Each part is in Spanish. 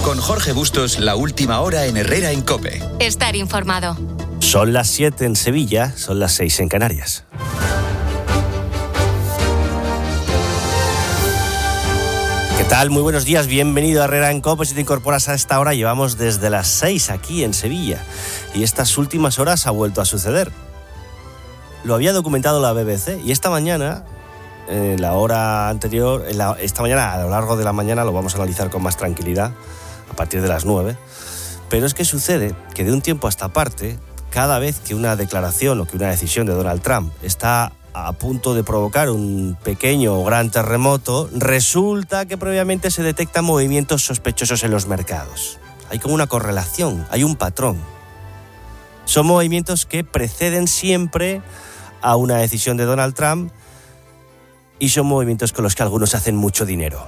Con Jorge Bustos, la última hora en Herrera en COPE. Estar informado. Son las 7 en Sevilla, son las 6 en Canarias. ¿Qué tal? Muy buenos días, bienvenido a Herrera en COPE. Si te incorporas a esta hora, llevamos desde las 6 aquí en Sevilla. Y estas últimas horas ha vuelto a suceder. Lo había documentado la BBC y esta mañana, en la hora anterior, esta mañana, a lo largo de la mañana, lo vamos a analizar con más tranquilidad, a partir de las 9. Pero es que sucede que de un tiempo a esta parte, cada vez que una declaración o que una decisión de Donald Trump está a punto de provocar un pequeño o gran terremoto, resulta que previamente se detectan movimientos sospechosos en los mercados. Hay como una correlación, hay un patrón. Son movimientos que preceden siempre a una decisión de Donald Trump y son movimientos con los que algunos hacen mucho dinero.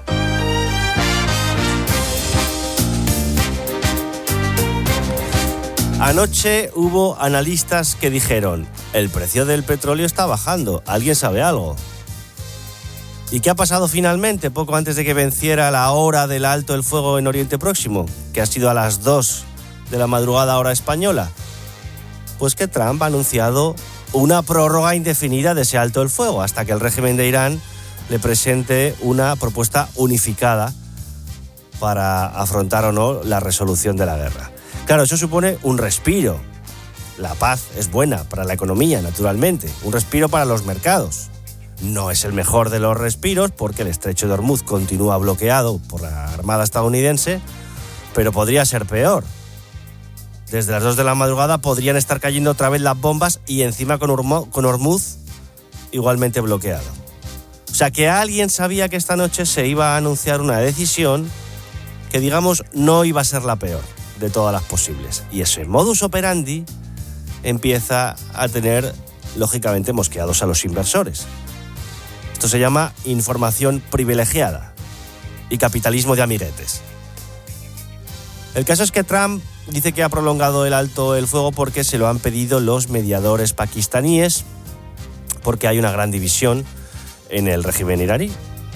Anoche hubo analistas que dijeron: el precio del petróleo está bajando, ¿alguien sabe algo? ¿Y qué ha pasado finalmente, poco antes de que venciera la hora del alto el fuego en Oriente Próximo, que ha sido a las 2 de la madrugada hora española? Pues que Trump ha anunciado una prórroga indefinida de ese alto el fuego, hasta que el régimen de Irán le presente una propuesta unificada para afrontar o no la resolución de la guerra. Claro, eso supone un respiro. La paz es buena para la economía, naturalmente. Un respiro para los mercados. No es el mejor de los respiros porque el estrecho de Hormuz continúa bloqueado por la Armada estadounidense, pero podría ser peor. Desde las 2 de la madrugada podrían estar cayendo otra vez las bombas y encima con Hormuz igualmente bloqueado. O sea que alguien sabía que esta noche se iba a anunciar una decisión que, digamos, no iba a ser la peor de todas las posibles. Y ese modus operandi empieza a tener, lógicamente, mosqueados a los inversores. Esto se llama información privilegiada y capitalismo de amiguetes. El caso es que Trump dice que ha prolongado el alto el fuego porque se lo han pedido los mediadores pakistaníes, porque hay una gran división en el régimen iraní.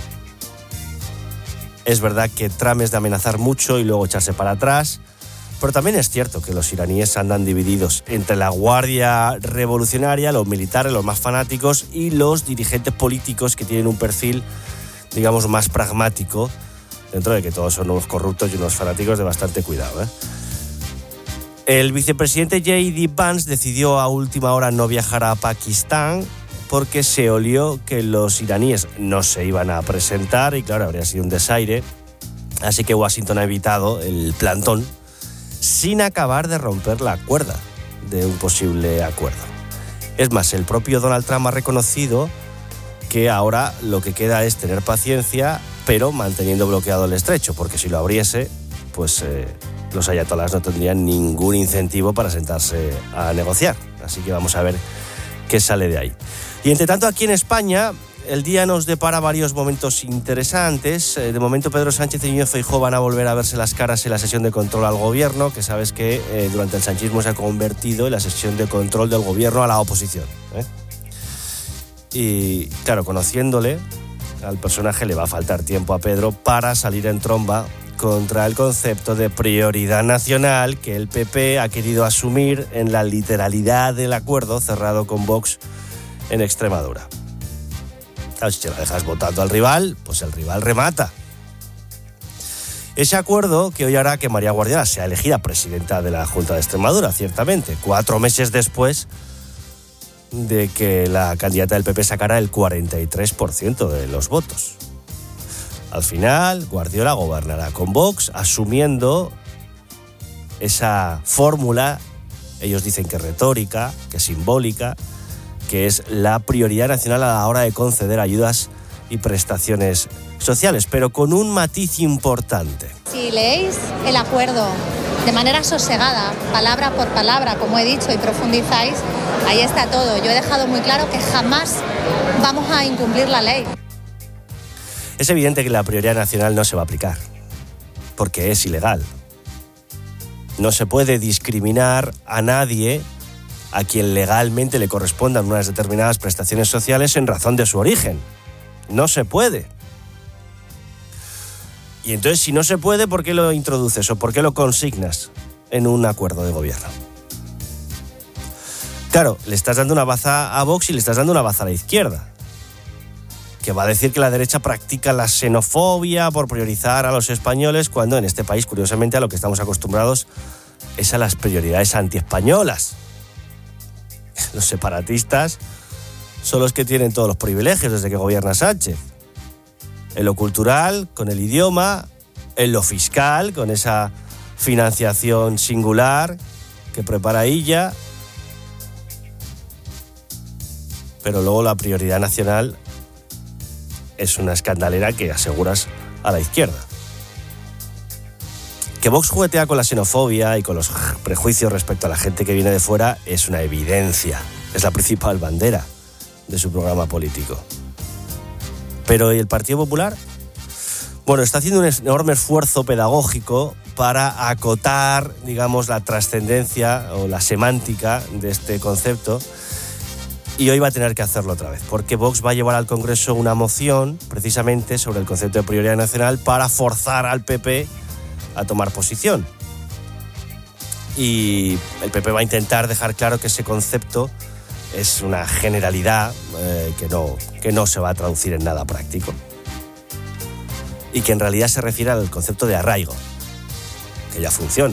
Es verdad que Trump es de amenazar mucho y luego echarse para atrás, pero también es cierto que los iraníes andan divididos entre la guardia revolucionaria, los militares, los más fanáticos, y los dirigentes políticos que tienen un perfil, digamos, más pragmático, dentro de que todos son unos corruptos y unos fanáticos de bastante cuidado, ¿eh? El vicepresidente J.D. Vance decidió a última hora no viajar a Pakistán porque se olió que los iraníes no se iban a presentar y, claro, habría sido un desaire. Así que Washington ha evitado el plantón sin acabar de romper la cuerda de un posible acuerdo. Es más, el propio Donald Trump ha reconocido que ahora lo que queda es tener paciencia, pero manteniendo bloqueado el estrecho, porque si lo abriese, pues los ayatolás no tendrían ningún incentivo para sentarse a negociar. Así que vamos a ver qué sale de ahí. Y entre tanto, aquí en España, el día nos depara varios momentos interesantes. De momento, Pedro Sánchez y Núñez Feijóo van a volver a verse las caras en la sesión de control al gobierno, que sabes que durante el sanchismo se ha convertido en la sesión de control del gobierno a la oposición, ¿eh? Y claro, conociéndole al personaje, le va a faltar tiempo a Pedro para salir en tromba contra el concepto de prioridad nacional que el PP ha querido asumir en la literalidad del acuerdo cerrado con Vox en Extremadura. Claro, si te la dejas votando al rival, pues el rival remata. Ese acuerdo que hoy hará que María Guardiola sea elegida presidenta de la Junta de Extremadura, ciertamente, 4 meses después de que la candidata del PP sacara el 43% de los votos. Al final, Guardiola gobernará con Vox, asumiendo esa fórmula, ellos dicen que retórica, que simbólica, que es la prioridad nacional a la hora de conceder ayudas y prestaciones sociales, pero con un matiz importante. Si leéis el acuerdo de manera sosegada, palabra por palabra, como he dicho, y profundizáis, ahí está todo. Yo he dejado muy claro que jamás vamos a incumplir la ley. Es evidente que la prioridad nacional no se va a aplicar, porque es ilegal. No se puede discriminar a nadie a quien legalmente le correspondan unas determinadas prestaciones sociales en razón de su origen. No se puede. Y entonces, si no se puede, ¿por qué lo introduces o por qué lo consignas en un acuerdo de gobierno? Claro, le estás dando una baza a Vox y le estás dando una baza a la izquierda, que va a decir que la derecha practica la xenofobia por priorizar a los españoles, cuando en este país, curiosamente, a lo que estamos acostumbrados es a las prioridades antiespañolas. Los separatistas son los que tienen todos los privilegios desde que gobierna Sánchez. En lo cultural, con el idioma, en lo fiscal, con esa financiación singular que prepara ella. Pero luego la prioridad nacional es una escandalera que aseguras a la izquierda. Que Vox juguetea con la xenofobia y con los prejuicios respecto a la gente que viene de fuera es una evidencia. Es la principal bandera de su programa político. Pero ¿y el Partido Popular? Bueno, está haciendo un enorme esfuerzo pedagógico para acotar, digamos, la trascendencia o la semántica de este concepto. Y hoy va a tener que hacerlo otra vez, porque Vox va a llevar al Congreso una moción precisamente sobre el concepto de prioridad nacional para forzar al PP a tomar posición. Y el PP va a intentar dejar claro que ese concepto es una generalidad que no se va a traducir en nada práctico. Y que en realidad se refiere al concepto de arraigo, que ya funciona.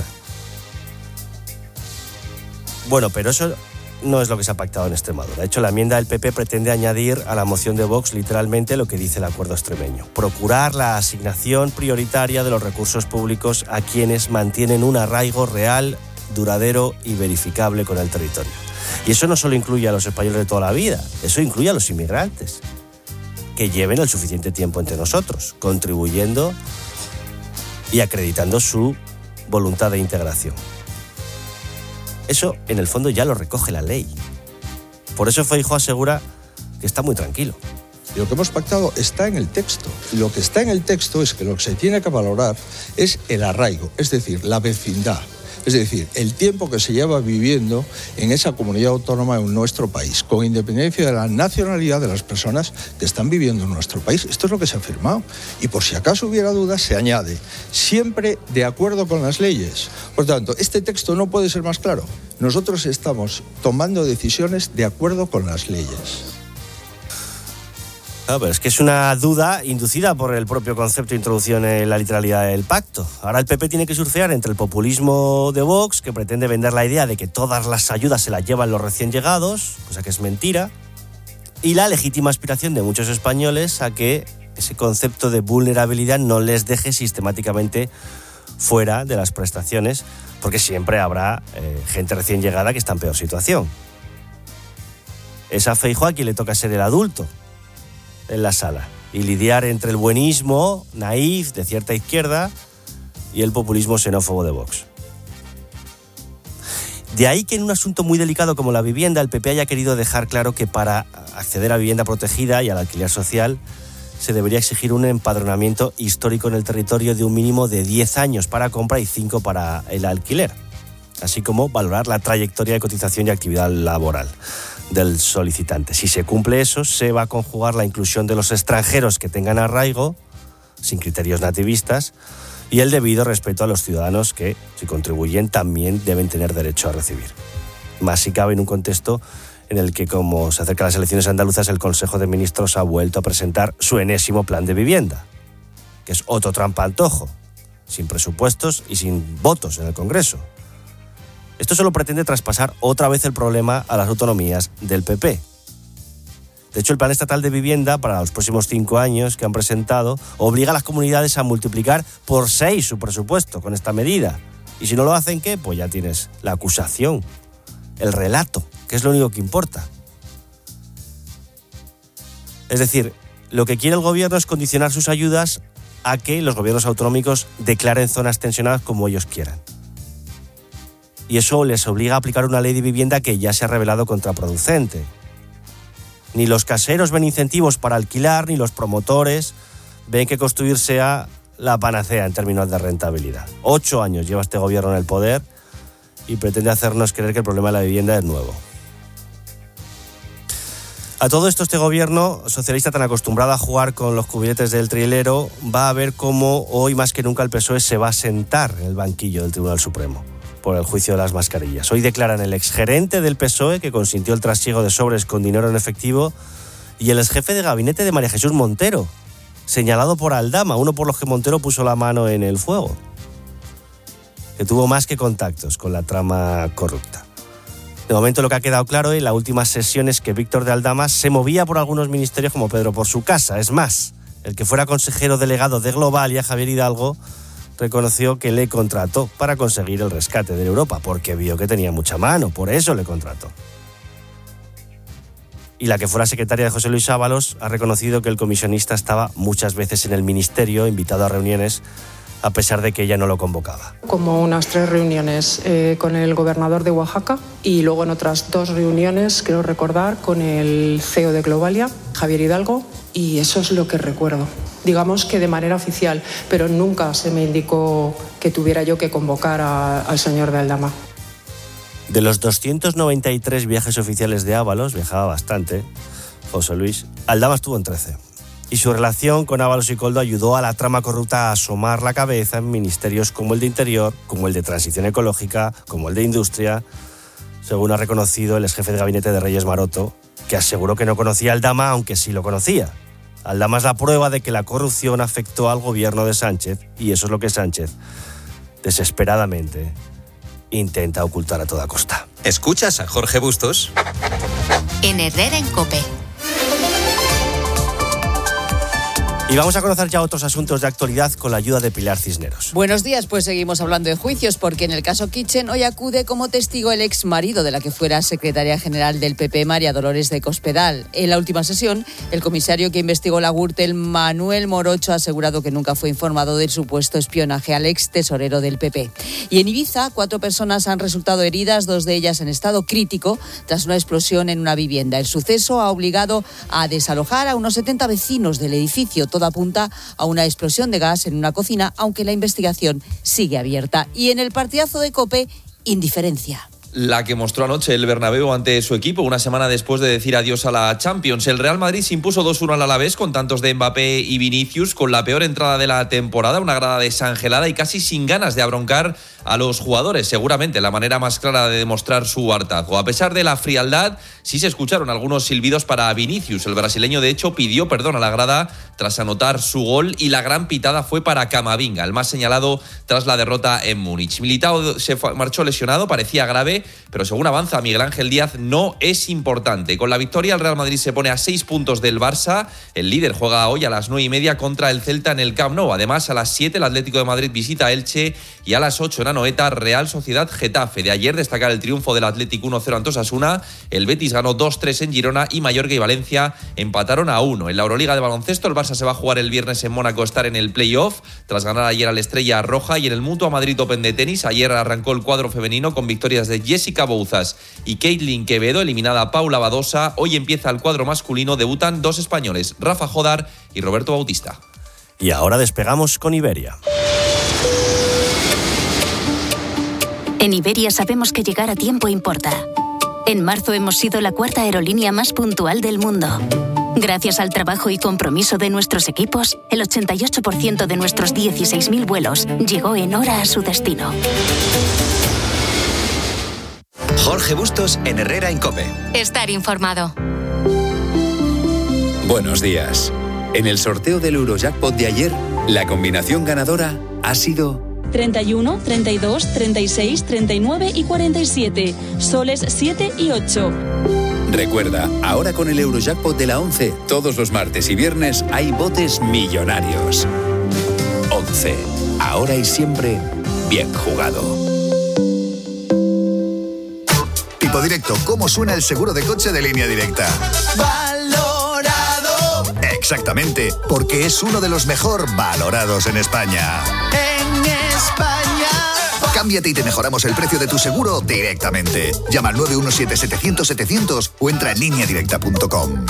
Bueno, pero eso no es lo que se ha pactado en Extremadura. De hecho, la enmienda del PP pretende añadir a la moción de Vox literalmente lo que dice el acuerdo extremeño: procurar la asignación prioritaria de los recursos públicos a quienes mantienen un arraigo real, duradero y verificable con el territorio. Y eso no solo incluye a los españoles de toda la vida, eso incluye a los inmigrantes, que lleven el suficiente tiempo entre nosotros, contribuyendo y acreditando su voluntad de integración. Eso, en el fondo, ya lo recoge la ley. Por eso Feijóo asegura que está muy tranquilo. Y lo que hemos pactado está en el texto. Y lo que está en el texto es que lo que se tiene que valorar es el arraigo, es decir, la vecindad. Es decir, el tiempo que se lleva viviendo en esa comunidad autónoma en nuestro país, con independencia de la nacionalidad de las personas que están viviendo en nuestro país. Esto es lo que se ha firmado. Y por si acaso hubiera dudas, se añade, siempre de acuerdo con las leyes. Por tanto, este texto no puede ser más claro. Nosotros estamos tomando decisiones de acuerdo con las leyes. Claro, pero es que es una duda inducida por el propio concepto introducido en la literalidad del pacto. Ahora el PP tiene que surfear entre el populismo de Vox, que pretende vender la idea de que todas las ayudas se las llevan los recién llegados, cosa que es mentira, y la legítima aspiración de muchos españoles a que ese concepto de vulnerabilidad no les deje sistemáticamente fuera de las prestaciones, porque siempre habrá gente recién llegada que está en peor situación. Es a Feijóo a quien le toca ser el adulto en la sala y lidiar entre el buenismo naif de cierta izquierda y el populismo xenófobo de Vox. De ahí que en un asunto muy delicado como la vivienda, el PP haya querido dejar claro que para acceder a vivienda protegida y al alquiler social se debería exigir un empadronamiento histórico en el territorio de un mínimo de 10 años para compra y 5 para el alquiler, así como valorar la trayectoria de cotización y actividad laboral del solicitante. Si se cumple eso, se va a conjugar la inclusión de los extranjeros que tengan arraigo, sin criterios nativistas, y el debido respeto a los ciudadanos que, si contribuyen, también deben tener derecho a recibir. Más si cabe en un contexto en el que, como se acercan las elecciones andaluzas, el Consejo de Ministros ha vuelto a presentar su enésimo plan de vivienda, que es otro trampa-antojo, sin presupuestos y sin votos en el Congreso. Esto solo pretende traspasar otra vez el problema a las autonomías del PP. De hecho, el Plan Estatal de Vivienda para los próximos 5 años que han presentado obliga a las comunidades a multiplicar por 6 su presupuesto con esta medida. Y si no lo hacen, ¿qué? Pues ya tienes la acusación, el relato, que es lo único que importa. Es decir, lo que quiere el gobierno es condicionar sus ayudas a que los gobiernos autonómicos declaren zonas tensionadas como ellos quieran. Y eso les obliga a aplicar una ley de vivienda que ya se ha revelado contraproducente. Ni los caseros ven incentivos para alquilar, ni los promotores ven que construir sea la panacea en términos de rentabilidad. 8 años lleva este gobierno en el poder y pretende hacernos creer que el problema de la vivienda es nuevo. A todo esto, este gobierno socialista tan acostumbrado a jugar con los cubiletes del trilero va a ver cómo hoy más que nunca el PSOE se va a sentar en el banquillo del Tribunal Supremo por el juicio de las mascarillas. Hoy declaran el exgerente del PSOE que consintió el trasiego de sobres con dinero en efectivo y el exjefe de gabinete de María Jesús Montero, señalado por Aldama, uno por los que Montero puso la mano en el fuego, que tuvo más que contactos con la trama corrupta. De momento lo que ha quedado claro en la última sesión es que Víctor de Aldama se movía por algunos ministerios como Pedro por su casa. Es más, el que fuera consejero delegado de Globalia, Javier Hidalgo, reconoció que le contrató para conseguir el rescate de Europa, porque vio que tenía mucha mano, por eso le contrató. Y la que fuera secretaria de José Luis Ábalos ha reconocido que el comisionista estaba muchas veces en el ministerio, invitado a reuniones, a pesar de que ella no lo convocaba. Como unas 3 reuniones con el gobernador de Oaxaca y luego en otras 2 reuniones, creo recordar, con el CEO de Globalia, Javier Hidalgo, y eso es lo que recuerdo. Digamos que de manera oficial, pero nunca se me indicó que tuviera yo que convocar al señor de Aldama. De los 293 viajes oficiales de Ábalos, viajaba bastante, José Luis, Aldama estuvo en 13. Y su relación con Ábalos y Koldo ayudó a la trama corrupta a asomar la cabeza en ministerios como el de Interior, como el de Transición Ecológica, como el de Industria, según ha reconocido el exjefe de gabinete de Reyes Maroto, que aseguró que no conocía a Aldama, aunque sí lo conocía. Aldama es la prueba de que la corrupción afectó al gobierno de Sánchez, y eso es lo que Sánchez, desesperadamente, intenta ocultar a toda costa. ¿Escuchas a Jorge Bustos? En Herrera en COPE. Y vamos a conocer ya otros asuntos de actualidad con la ayuda de Pilar Cisneros. Buenos días, pues seguimos hablando de juicios porque en el caso Kitchen hoy acude como testigo el ex marido de la que fuera secretaria general del PP, María Dolores de Cospedal. En la última sesión, el comisario que investigó la Gürtel, Manuel Morocho, ha asegurado que nunca fue informado del supuesto espionaje al ex tesorero del PP. Y en Ibiza, 4 personas han resultado heridas, 2 de ellas en estado crítico, tras una explosión en una vivienda. El suceso ha obligado a desalojar a unos 70 vecinos del edificio. Todo apunta a una explosión de gas en una cocina, aunque la investigación sigue abierta. Y en el partidazo de COPE, indiferencia. La que mostró anoche el Bernabéu ante su equipo, una semana después de decir adiós a la Champions. El Real Madrid se impuso 2-1 al Alavés con tantos de Mbappé y Vinicius, con la peor entrada de la temporada, una grada desangelada y casi sin ganas de abroncar a los jugadores. Seguramente la manera más clara de demostrar su hartazgo. A pesar de la frialdad, sí se escucharon algunos silbidos para Vinicius. El brasileño, de hecho, pidió perdón a la grada tras anotar su gol y la gran pitada fue para Camavinga, el más señalado tras la derrota en Múnich. Militao se marchó lesionado, parecía grave, pero según avanza Miguel Ángel Díaz, no es importante. Con la victoria, el Real Madrid se pone a 6 puntos del Barça. El líder juega hoy a las 9:30 contra el Celta en el Camp Nou. Además, a las 7 el Atlético de Madrid visita a Elche y a las 8 en Anoeta, Real Sociedad Getafe. De ayer destacar el triunfo del Atlético 1-0 ante Osasuna. El Betis ganó 2-3 en Girona y Mallorca y Valencia empataron a 1. En la Euroliga de baloncesto, el Barça se va a jugar el viernes en Mónaco, estar en el play-off, tras ganar ayer al Estrella Roja. Y en el Mutua Madrid Open de tenis, ayer arrancó el cuadro femenino con victorias de Jessica Bouzas y Caitlin Quevedo, eliminada Paula Badosa. Hoy empieza el cuadro masculino, debutan 2 españoles, Rafa Jodar y Roberto Bautista. Y ahora despegamos con Iberia. En Iberia sabemos que llegar a tiempo importa. En marzo hemos sido la 4ª aerolínea más puntual del mundo. Gracias al trabajo y compromiso de nuestros equipos, el 88% de nuestros 16.000 vuelos llegó en hora a su destino. Jorge Bustos en Herrera en COPE. Estar informado. Buenos días. En el sorteo del Eurojackpot de ayer, la combinación ganadora ha sido 31, 32, 36, 39 y 47. Soles 7 y 8. Recuerda, ahora con el Eurojackpot de la 11, todos los martes y viernes hay botes millonarios. 11. Ahora y siempre, bien jugado. Tipo Directo, ¿cómo suena el seguro de coche de Línea Directa? ¡Valorado! Exactamente, porque es uno de los mejor valorados en España. ¡En España! Cámbiate y te mejoramos el precio de tu seguro directamente. Llama al 917-700-700 o entra en lineadirecta.com.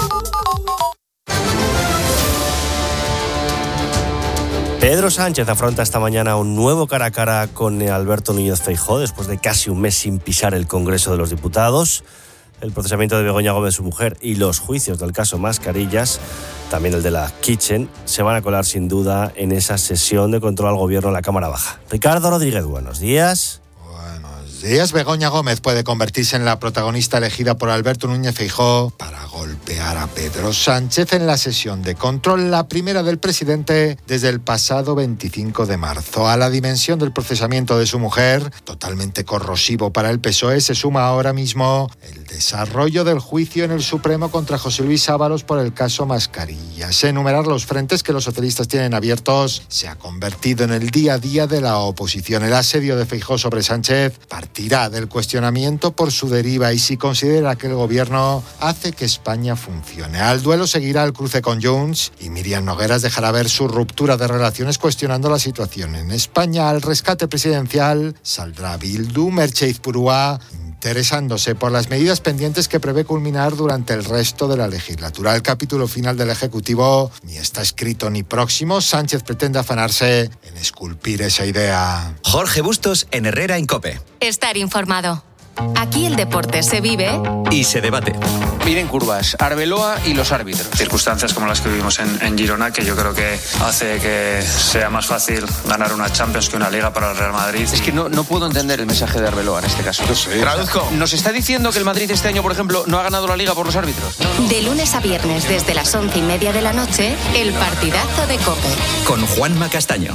Pedro Sánchez afronta esta mañana un nuevo cara a cara con Alberto Núñez Feijóo después de casi un mes sin pisar el Congreso de los Diputados. el procesamiento de Begoña Gómez, su mujer, y los juicios del caso Mascarillas, también el de la Kitchen, se van a colar sin duda en esa sesión de control al gobierno en la Cámara Baja. Ricardo Rodríguez, buenos días. Buenos días. Begoña Gómez puede convertirse en la protagonista elegida por Alberto Núñez Feijóo para golpear a Pedro Sánchez en la sesión de control, la primera del presidente desde el pasado 25 de marzo. A la dimensión del procesamiento de su mujer, totalmente corrosivo para el PSOE, se suma ahora mismo el desarrollo del juicio en el Supremo contra José Luis Ábalos por el caso Mascarillas. Enumerar los frentes que los socialistas tienen abiertos se ha convertido en el día a día de la oposición. El asedio de Feijóo sobre Sánchez partirá del cuestionamiento por su deriva y si considera que el gobierno hace que España funcione. Al duelo seguirá el cruce con Junts y Miriam Nogueras dejará ver su ruptura de relaciones cuestionando la situación en España. Al rescate presidencial saldrá Bildu, Merche Izpurua, interesándose por las medidas pendientes que prevé culminar durante el resto de la legislatura. El capítulo final del Ejecutivo ni está escrito ni próximo. Sánchez pretende afanarse en esculpir esa idea. Jorge Bustos en Herrera en COPE. Estar informado. Aquí el deporte se vive y se debate. Vienen curvas, Arbeloa y los árbitros. Circunstancias como las que vivimos en Girona, que yo creo que hace que sea más fácil ganar una Champions que una Liga para el Real Madrid. Es que no puedo entender el mensaje de Arbeloa en este caso. No sé. Traduzco. ¿Nos está diciendo que el Madrid este año, por ejemplo, no ha ganado la Liga por los árbitros? De lunes a viernes desde las 11:30 de la noche, el partidazo de COPE. Con Juanma Castaño.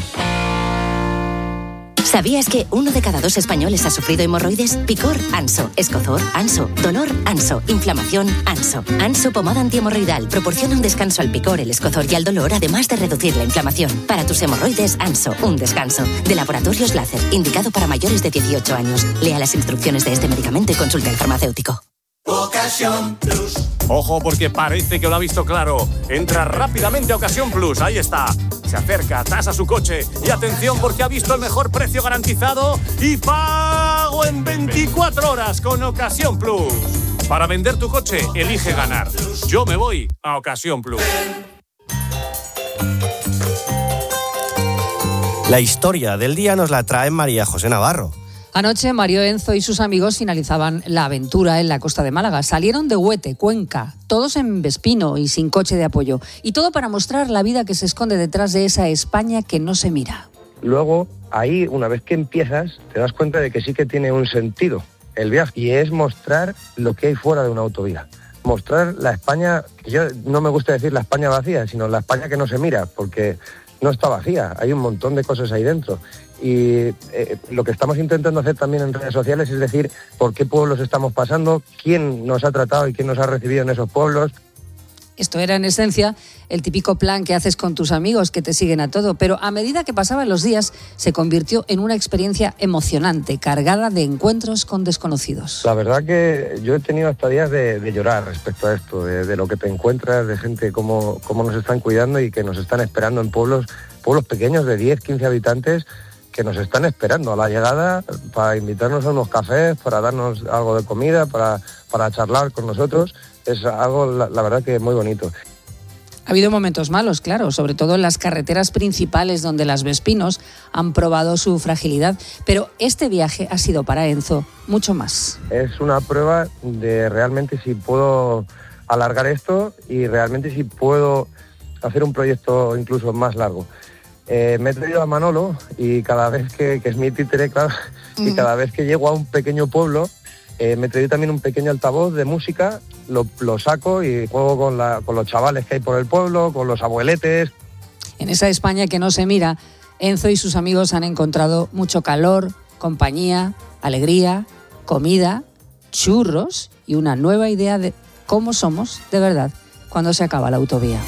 ¿Sabías que 1 de cada 2 españoles ha sufrido hemorroides? Picor, Anso. Escozor, Anso. Dolor, Anso. Inflamación, Anso. Anso pomada antihemorroidal proporciona un descanso al picor, el escozor y al dolor, además de reducir la inflamación. Para tus hemorroides, Anso. Un descanso. De Laboratorios Láser, indicado para mayores de 18 años. Lea las instrucciones de este medicamento y consulta al farmacéutico. Ocasión Plus. Ojo, porque parece que lo ha visto claro. Entra rápidamente a Ocasión Plus. Ahí está. Se acerca, tasa su coche. Y atención, porque ha visto el mejor precio garantizado y pago en 24 horas con Ocasión Plus. Para vender tu coche, elige ganar. Yo me voy a Ocasión Plus. La historia del día nos la trae María José Navarro. Anoche Mario Enzo y sus amigos finalizaban la aventura en la costa de Málaga. Salieron de Huete, Cuenca, todos en Vespino y sin coche de apoyo. Y todo para mostrar la vida que se esconde detrás de esa España que no se mira. Luego, ahí, una vez que empiezas, te das cuenta de que sí que tiene un sentido el viaje. Y es mostrar lo que hay fuera de una autovía. Mostrar la España, que yo no me gusta decir la España vacía, sino la España que no se mira, porque no está vacía. Hay un montón de cosas ahí dentro. Y lo que estamos intentando hacer también en redes sociales es decir por qué pueblos estamos pasando, quién nos ha tratado y quién nos ha recibido en esos pueblos. Esto era en esencia el típico plan que haces con tus amigos que te siguen a todo, pero a medida que pasaban los días se convirtió en una experiencia emocionante, cargada de encuentros con desconocidos. La verdad que yo he tenido hasta días de llorar respecto a esto, de lo que te encuentras, de gente cómo nos están cuidando y que nos están esperando en pueblos pequeños de 10, 15 habitantes, que nos están esperando a la llegada para invitarnos a unos cafés, para darnos algo de comida, para charlar con nosotros. Es algo, la verdad, que muy bonito. Ha habido momentos malos, claro, sobre todo en las carreteras principales donde las Vespinos han probado su fragilidad, pero este viaje ha sido para Enzo mucho más. Es una prueba de realmente si puedo alargar esto y realmente si puedo hacer un proyecto incluso más largo. Me he traído a Manolo y cada vez que es mi títere, claro, y cada vez que llego a un pequeño pueblo, me he traído también un pequeño altavoz de música, lo saco y juego con los chavales que hay por el pueblo, con los abueletes. En esa España que no se mira, Enzo y sus amigos han encontrado mucho calor, compañía, alegría, comida, churros y una nueva idea de cómo somos de verdad cuando se acaba la autovía.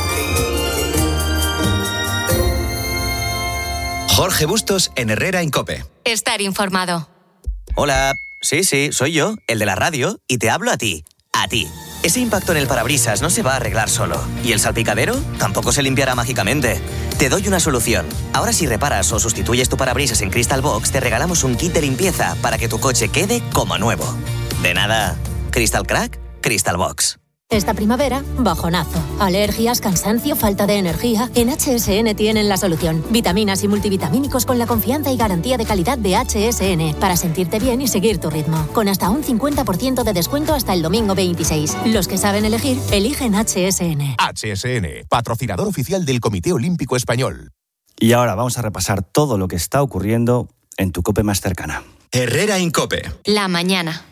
Jorge Bustos en Herrera en COPE. Estar informado. Hola, sí, soy yo, el de la radio, y te hablo a ti. A ti. Ese impacto en el parabrisas no se va a arreglar solo. ¿Y el salpicadero? Tampoco se limpiará mágicamente. Te doy una solución. Ahora si reparas o sustituyes tu parabrisas en Crystal Box, te regalamos un kit de limpieza para que tu coche quede como nuevo. De nada. Crystal Crack, Crystal Box. Esta primavera, bajonazo. Alergias, cansancio, falta de energía. En HSN tienen la solución. Vitaminas y multivitamínicos con la confianza y garantía de calidad de HSN. Para sentirte bien y seguir tu ritmo. Con hasta un 50% de descuento hasta el domingo 26. Los que saben elegir, eligen HSN. HSN, patrocinador oficial del Comité Olímpico Español. Y ahora vamos a repasar todo lo que está ocurriendo en tu COPE más cercana. Herrera en COPE. La mañana.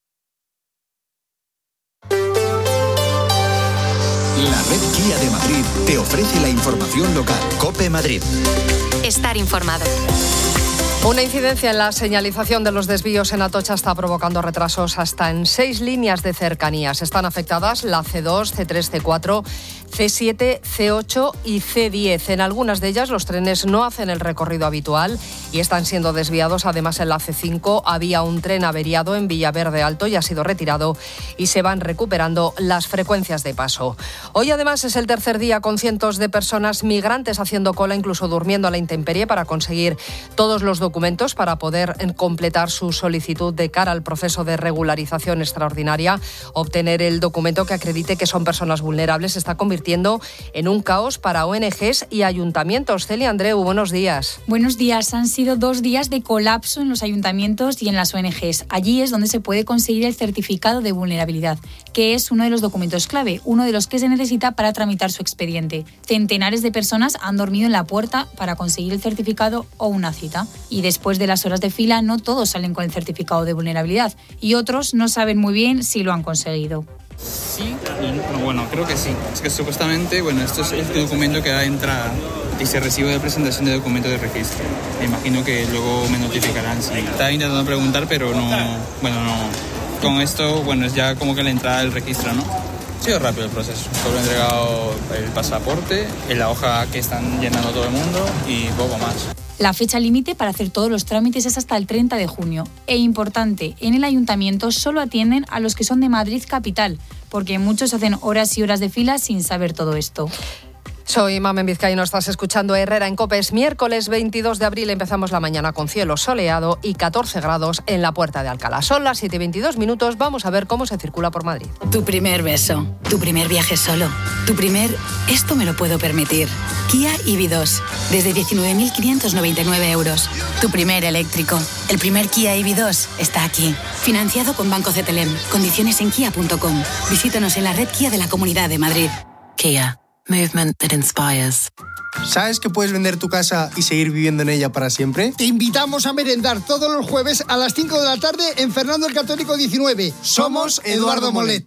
La red Kia de Madrid te ofrece la información local. COPE Madrid. Estar informado. Una incidencia en la señalización de los desvíos en Atocha está provocando retrasos hasta en 6 líneas de cercanías. Están afectadas la C2, C3, C4, C7, C8 y C10. En algunas de ellas los trenes no hacen el recorrido habitual y están siendo desviados. Además, en la C5 había un tren averiado en Villaverde Alto y ha sido retirado y se van recuperando las frecuencias de paso. Hoy además es el tercer día con cientos de personas migrantes haciendo cola, incluso durmiendo a la intemperie para conseguir todos los documentos para poder completar su solicitud de cara al proceso de regularización extraordinaria. Obtener el documento que acredite que son personas vulnerables se está convirtiendo en un caos para ONGs y ayuntamientos. Celia Andreu, buenos días. Buenos días. Han sido 2 días de colapso en los ayuntamientos y en las ONGs. Allí es donde se puede conseguir el certificado de vulnerabilidad, que es uno de los documentos clave, uno de los que se necesita para tramitar su expediente. Centenares de personas han dormido en la puerta para conseguir el certificado o una cita. Y después de las horas de fila, no todos salen con el certificado de vulnerabilidad y otros no saben muy bien si lo han conseguido. Sí, bueno, creo que sí. Es que supuestamente, esto es el documento que da entrada y se recibe de presentación de documento de registro. Me imagino que luego me notificarán. Sí. Estaba intentando preguntar, pero no. Con esto, es ya como que la entrada del registro, ¿no? Ha sido rápido el proceso. Solo he entregado el pasaporte, en la hoja que están llenando todo el mundo y poco más. La fecha límite para hacer todos los trámites es hasta el 30 de junio. E importante, en el ayuntamiento solo atienden a los que son de Madrid capital, porque muchos hacen horas y horas de fila sin saber todo esto. Soy Mamen Vizcaíno, estás escuchando Herrera en COPE. Es miércoles 22 de abril, empezamos la mañana con cielo soleado y 14 grados en la Puerta de Alcalá. Son las 7:22, vamos a ver cómo se circula por Madrid. Tu primer beso, tu primer viaje solo, tu primer «esto me lo puedo permitir». Kia EV2, desde 19.599 euros. Tu primer eléctrico, el primer Kia EV2 está aquí. Financiado con Banco CTLM, condiciones en kia.com. Visítanos en la red Kia de la Comunidad de Madrid. Kia. Movement that inspires. ¿Sabes que puedes vender tu casa y seguir viviendo en ella para siempre? Te invitamos a merendar todos los jueves a las 5 de la tarde en Fernando el Católico 19. Somos Eduardo Molet.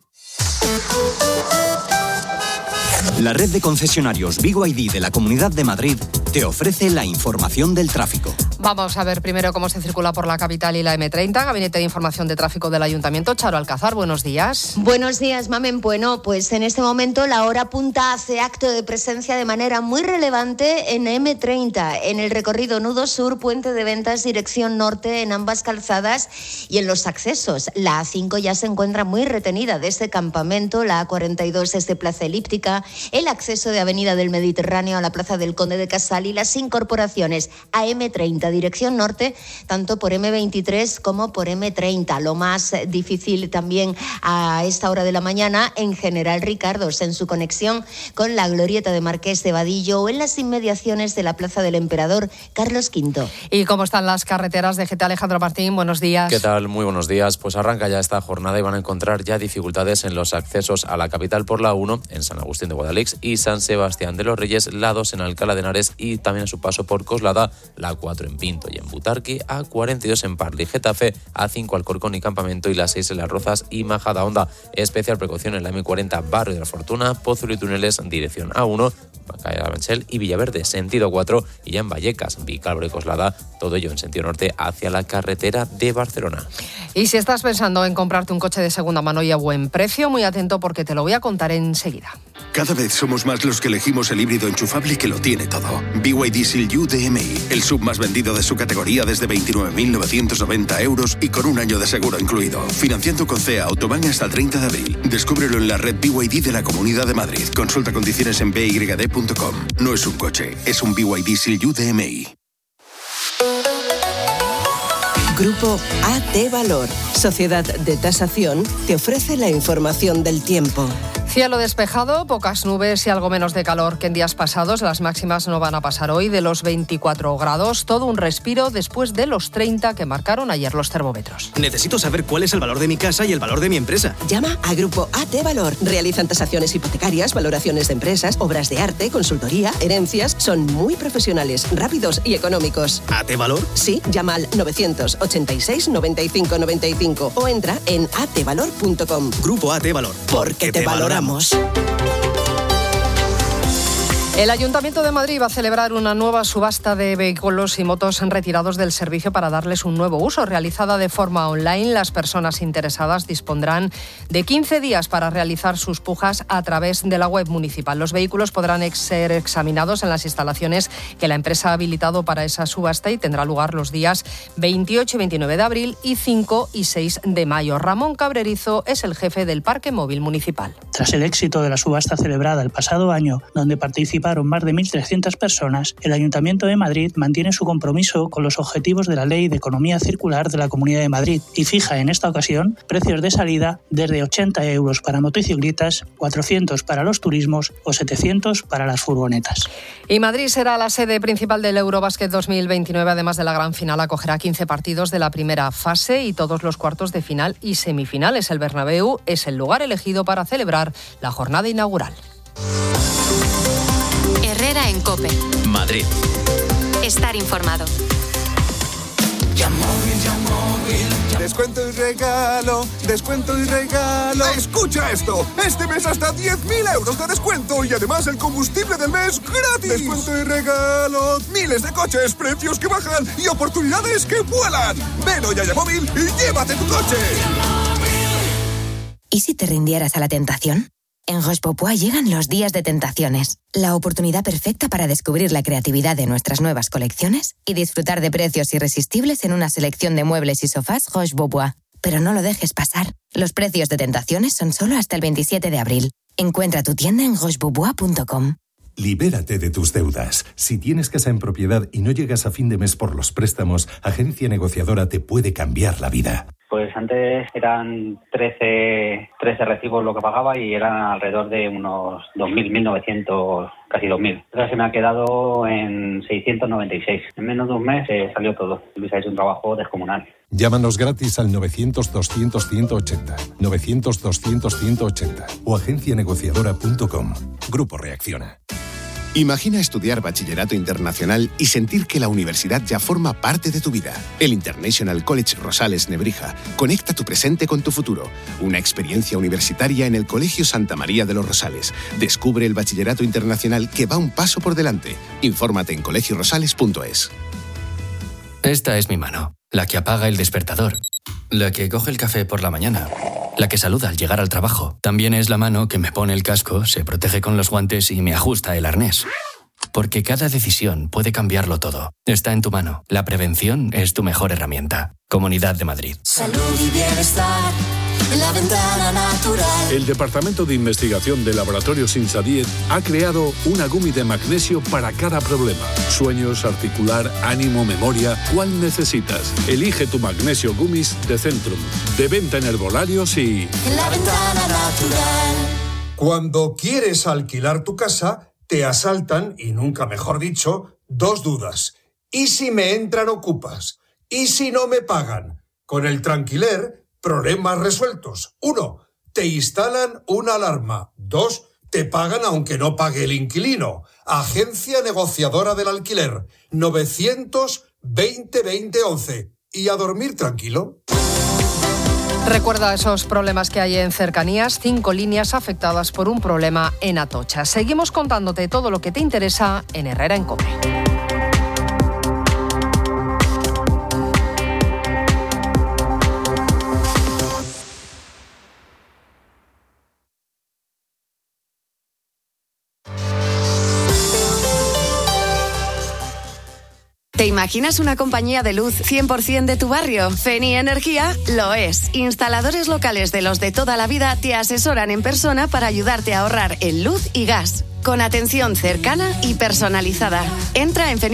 La red de concesionarios BYD de la Comunidad de Madrid te ofrece la información del tráfico. Vamos a ver primero cómo se circula por la capital y la M30. Gabinete de Información de Tráfico del Ayuntamiento. Charo Alcázar, buenos días. Buenos días, Mamen. Bueno, pues en este momento la hora punta hace acto de presencia de manera muy relevante en M30, en el recorrido Nudo Sur, Puente de Ventas, dirección norte, en ambas calzadas y en los accesos. La A5 ya se encuentra muy retenida desde Campamento, la A42 desde Plaza Elíptica, el acceso de Avenida del Mediterráneo a la Plaza del Conde de Casal y las incorporaciones a M30, dirección norte, tanto por M23 como por M30. Lo más difícil también a esta hora de la mañana en General Ricardos, en su conexión con la glorieta de Marqués de Vadillo o en las inmediaciones de la Plaza del Emperador Carlos V. ¿Y cómo están las carreteras de GT? Alejandro Martín, buenos días. ¿Qué tal? Muy buenos días. Pues arranca ya esta jornada y van a encontrar ya dificultades en los accesos a la capital por la 1 en San Agustín de Guadalix y San Sebastián de los Reyes, la 2 en Alcalá de Henares y también a su paso por Coslada, la 4 en Pinto y en Butarque, A42 en Parla y Getafe, A5 Alcorcón y Campamento y la 6 en Las Rozas y Majadahonda. Especial precaución en la M40 Barrio de la Fortuna, Pozuelo y Túneles, dirección A1, Calle Carabanchel y Villaverde, sentido 4, y ya en Vallecas, Vicálvaro y Coslada, todo ello en sentido norte hacia la carretera de Barcelona. Y si estás pensando en comprarte un coche de segunda mano y a buen precio, muy atento porque te lo voy a contar enseguida. Cada vez somos más los que elegimos el híbrido enchufable que lo tiene todo. BYD Seal U DMI, el sub más vendido de su categoría desde 29.990 euros y con un año de seguro incluido. Financiando con CEA Autobahn hasta el 30 de abril. Descúbrelo en la red BYD de la Comunidad de Madrid. Consulta condiciones en byd.com. No es un coche, es un BYD Seal U DMI. Grupo AT Valor, Sociedad de Tasación, te ofrece la información del tiempo. Cielo despejado, pocas nubes y algo menos de calor que en días pasados. Las máximas no van a pasar hoy de los 24 grados. Todo un respiro después de los 30 que marcaron ayer los termómetros. Necesito saber cuál es el valor de mi casa y el valor de mi empresa. Llama a Grupo AT Valor. Realizan tasaciones hipotecarias, valoraciones de empresas, obras de arte, consultoría, herencias. Son muy profesionales, rápidos y económicos. ¿AT Valor? Sí, llama al 986 95 95 o entra en atvalor.com. Grupo AT Valor. Porque te valoramos. El Ayuntamiento de Madrid va a celebrar una nueva subasta de vehículos y motos retirados del servicio para darles un nuevo uso. Realizada de forma online, las personas interesadas dispondrán de 15 días para realizar sus pujas a través de la web municipal. Los vehículos podrán ser examinados en las instalaciones que la empresa ha habilitado para esa subasta y tendrá lugar los días 28 y 29 de abril y 5 y 6 de mayo. Ramón Cabrerizo es el jefe del Parque Móvil Municipal. Tras el éxito de la subasta celebrada el pasado año, donde participaron más de 1.300 personas, el Ayuntamiento de Madrid mantiene su compromiso con los objetivos de la Ley de Economía Circular de la Comunidad de Madrid y fija en esta ocasión precios de salida desde 80 euros para motocicletas, 400 para los turismos o 700 para las furgonetas. Y Madrid será la sede principal del Eurobasket 2029, además de la gran final, acogerá 15 partidos de la primera fase y todos los cuartos de final y semifinales. El Bernabéu es el lugar elegido para celebrar la jornada inaugural. Herrera en COPE. Madrid. Estar informado. Descuento y regalo, descuento y regalo. ¡Escucha esto! Este mes hasta 10.000 euros de descuento y además el combustible del mes gratis. Descuento y regalo. Miles de coches, precios que bajan y oportunidades que vuelan. Ven hoy a Yamóvil y llévate tu coche. ¿Y si te rindieras a la tentación? En Roche Bobois llegan los días de tentaciones, la oportunidad perfecta para descubrir la creatividad de nuestras nuevas colecciones y disfrutar de precios irresistibles en una selección de muebles y sofás Roche Bobois. Pero no lo dejes pasar. Los precios de tentaciones son solo hasta el 27 de abril. Encuentra tu tienda en rochebobois.com. Libérate de tus deudas. Si tienes casa en propiedad y no llegas a fin de mes por los préstamos, Agencia Negociadora te puede cambiar la vida. Pues antes eran 13 recibos lo que pagaba y eran alrededor de unos 2.000, 1.900, casi 2.000. Ahora se me ha quedado en 696. En menos de un mes salió todo. Luis ha hecho un trabajo descomunal. Llámanos gratis al 900-200-180, 900-200-180 o agencianegociadora.com. Grupo Reacciona. Imagina estudiar bachillerato internacional y sentir que la universidad ya forma parte de tu vida. El International College Rosales Nebrija conecta tu presente con tu futuro. Una experiencia universitaria en el Colegio Santa María de los Rosales. Descubre el bachillerato internacional que va un paso por delante. Infórmate en colegiorosales.es. Esta es mi mano, la que apaga el despertador, la que coge el café por la mañana, la que saluda al llegar al trabajo. También es la mano que me pone el casco, se protege con los guantes y me ajusta el arnés. Porque cada decisión puede cambiarlo todo. Está en tu mano. La prevención es tu mejor herramienta. Comunidad de Madrid. Salud y bienestar en la ventana natural. El Departamento de Investigación de Laboratorios Insadiet ha creado una gummy de magnesio para cada problema. Sueños, articular, ánimo, memoria. ¿Cuál necesitas? Elige tu magnesio gummies de Centrum. De venta en herbolarios y... En la ventana natural. Cuando quieres alquilar tu casa, te asaltan, y nunca mejor dicho, dos dudas. ¿Y si me entran ocupas? ¿Y si no me pagan? Con el Tranquiler, problemas resueltos. 1. Te instalan una alarma. 2. Te pagan aunque no pague el inquilino. Agencia Negociadora del Alquiler. 920-2011. Y a dormir tranquilo. Recuerda esos problemas que hay en Cercanías, 5 líneas afectadas por un problema en Atocha. Seguimos contándote todo lo que te interesa en Herrera en COPE. ¿Te imaginas una compañía de luz 100% de tu barrio? Feni Energía lo es. Instaladores locales de los de toda la vida te asesoran en persona para ayudarte a ahorrar en luz y gas. Con atención cercana y personalizada. Entra en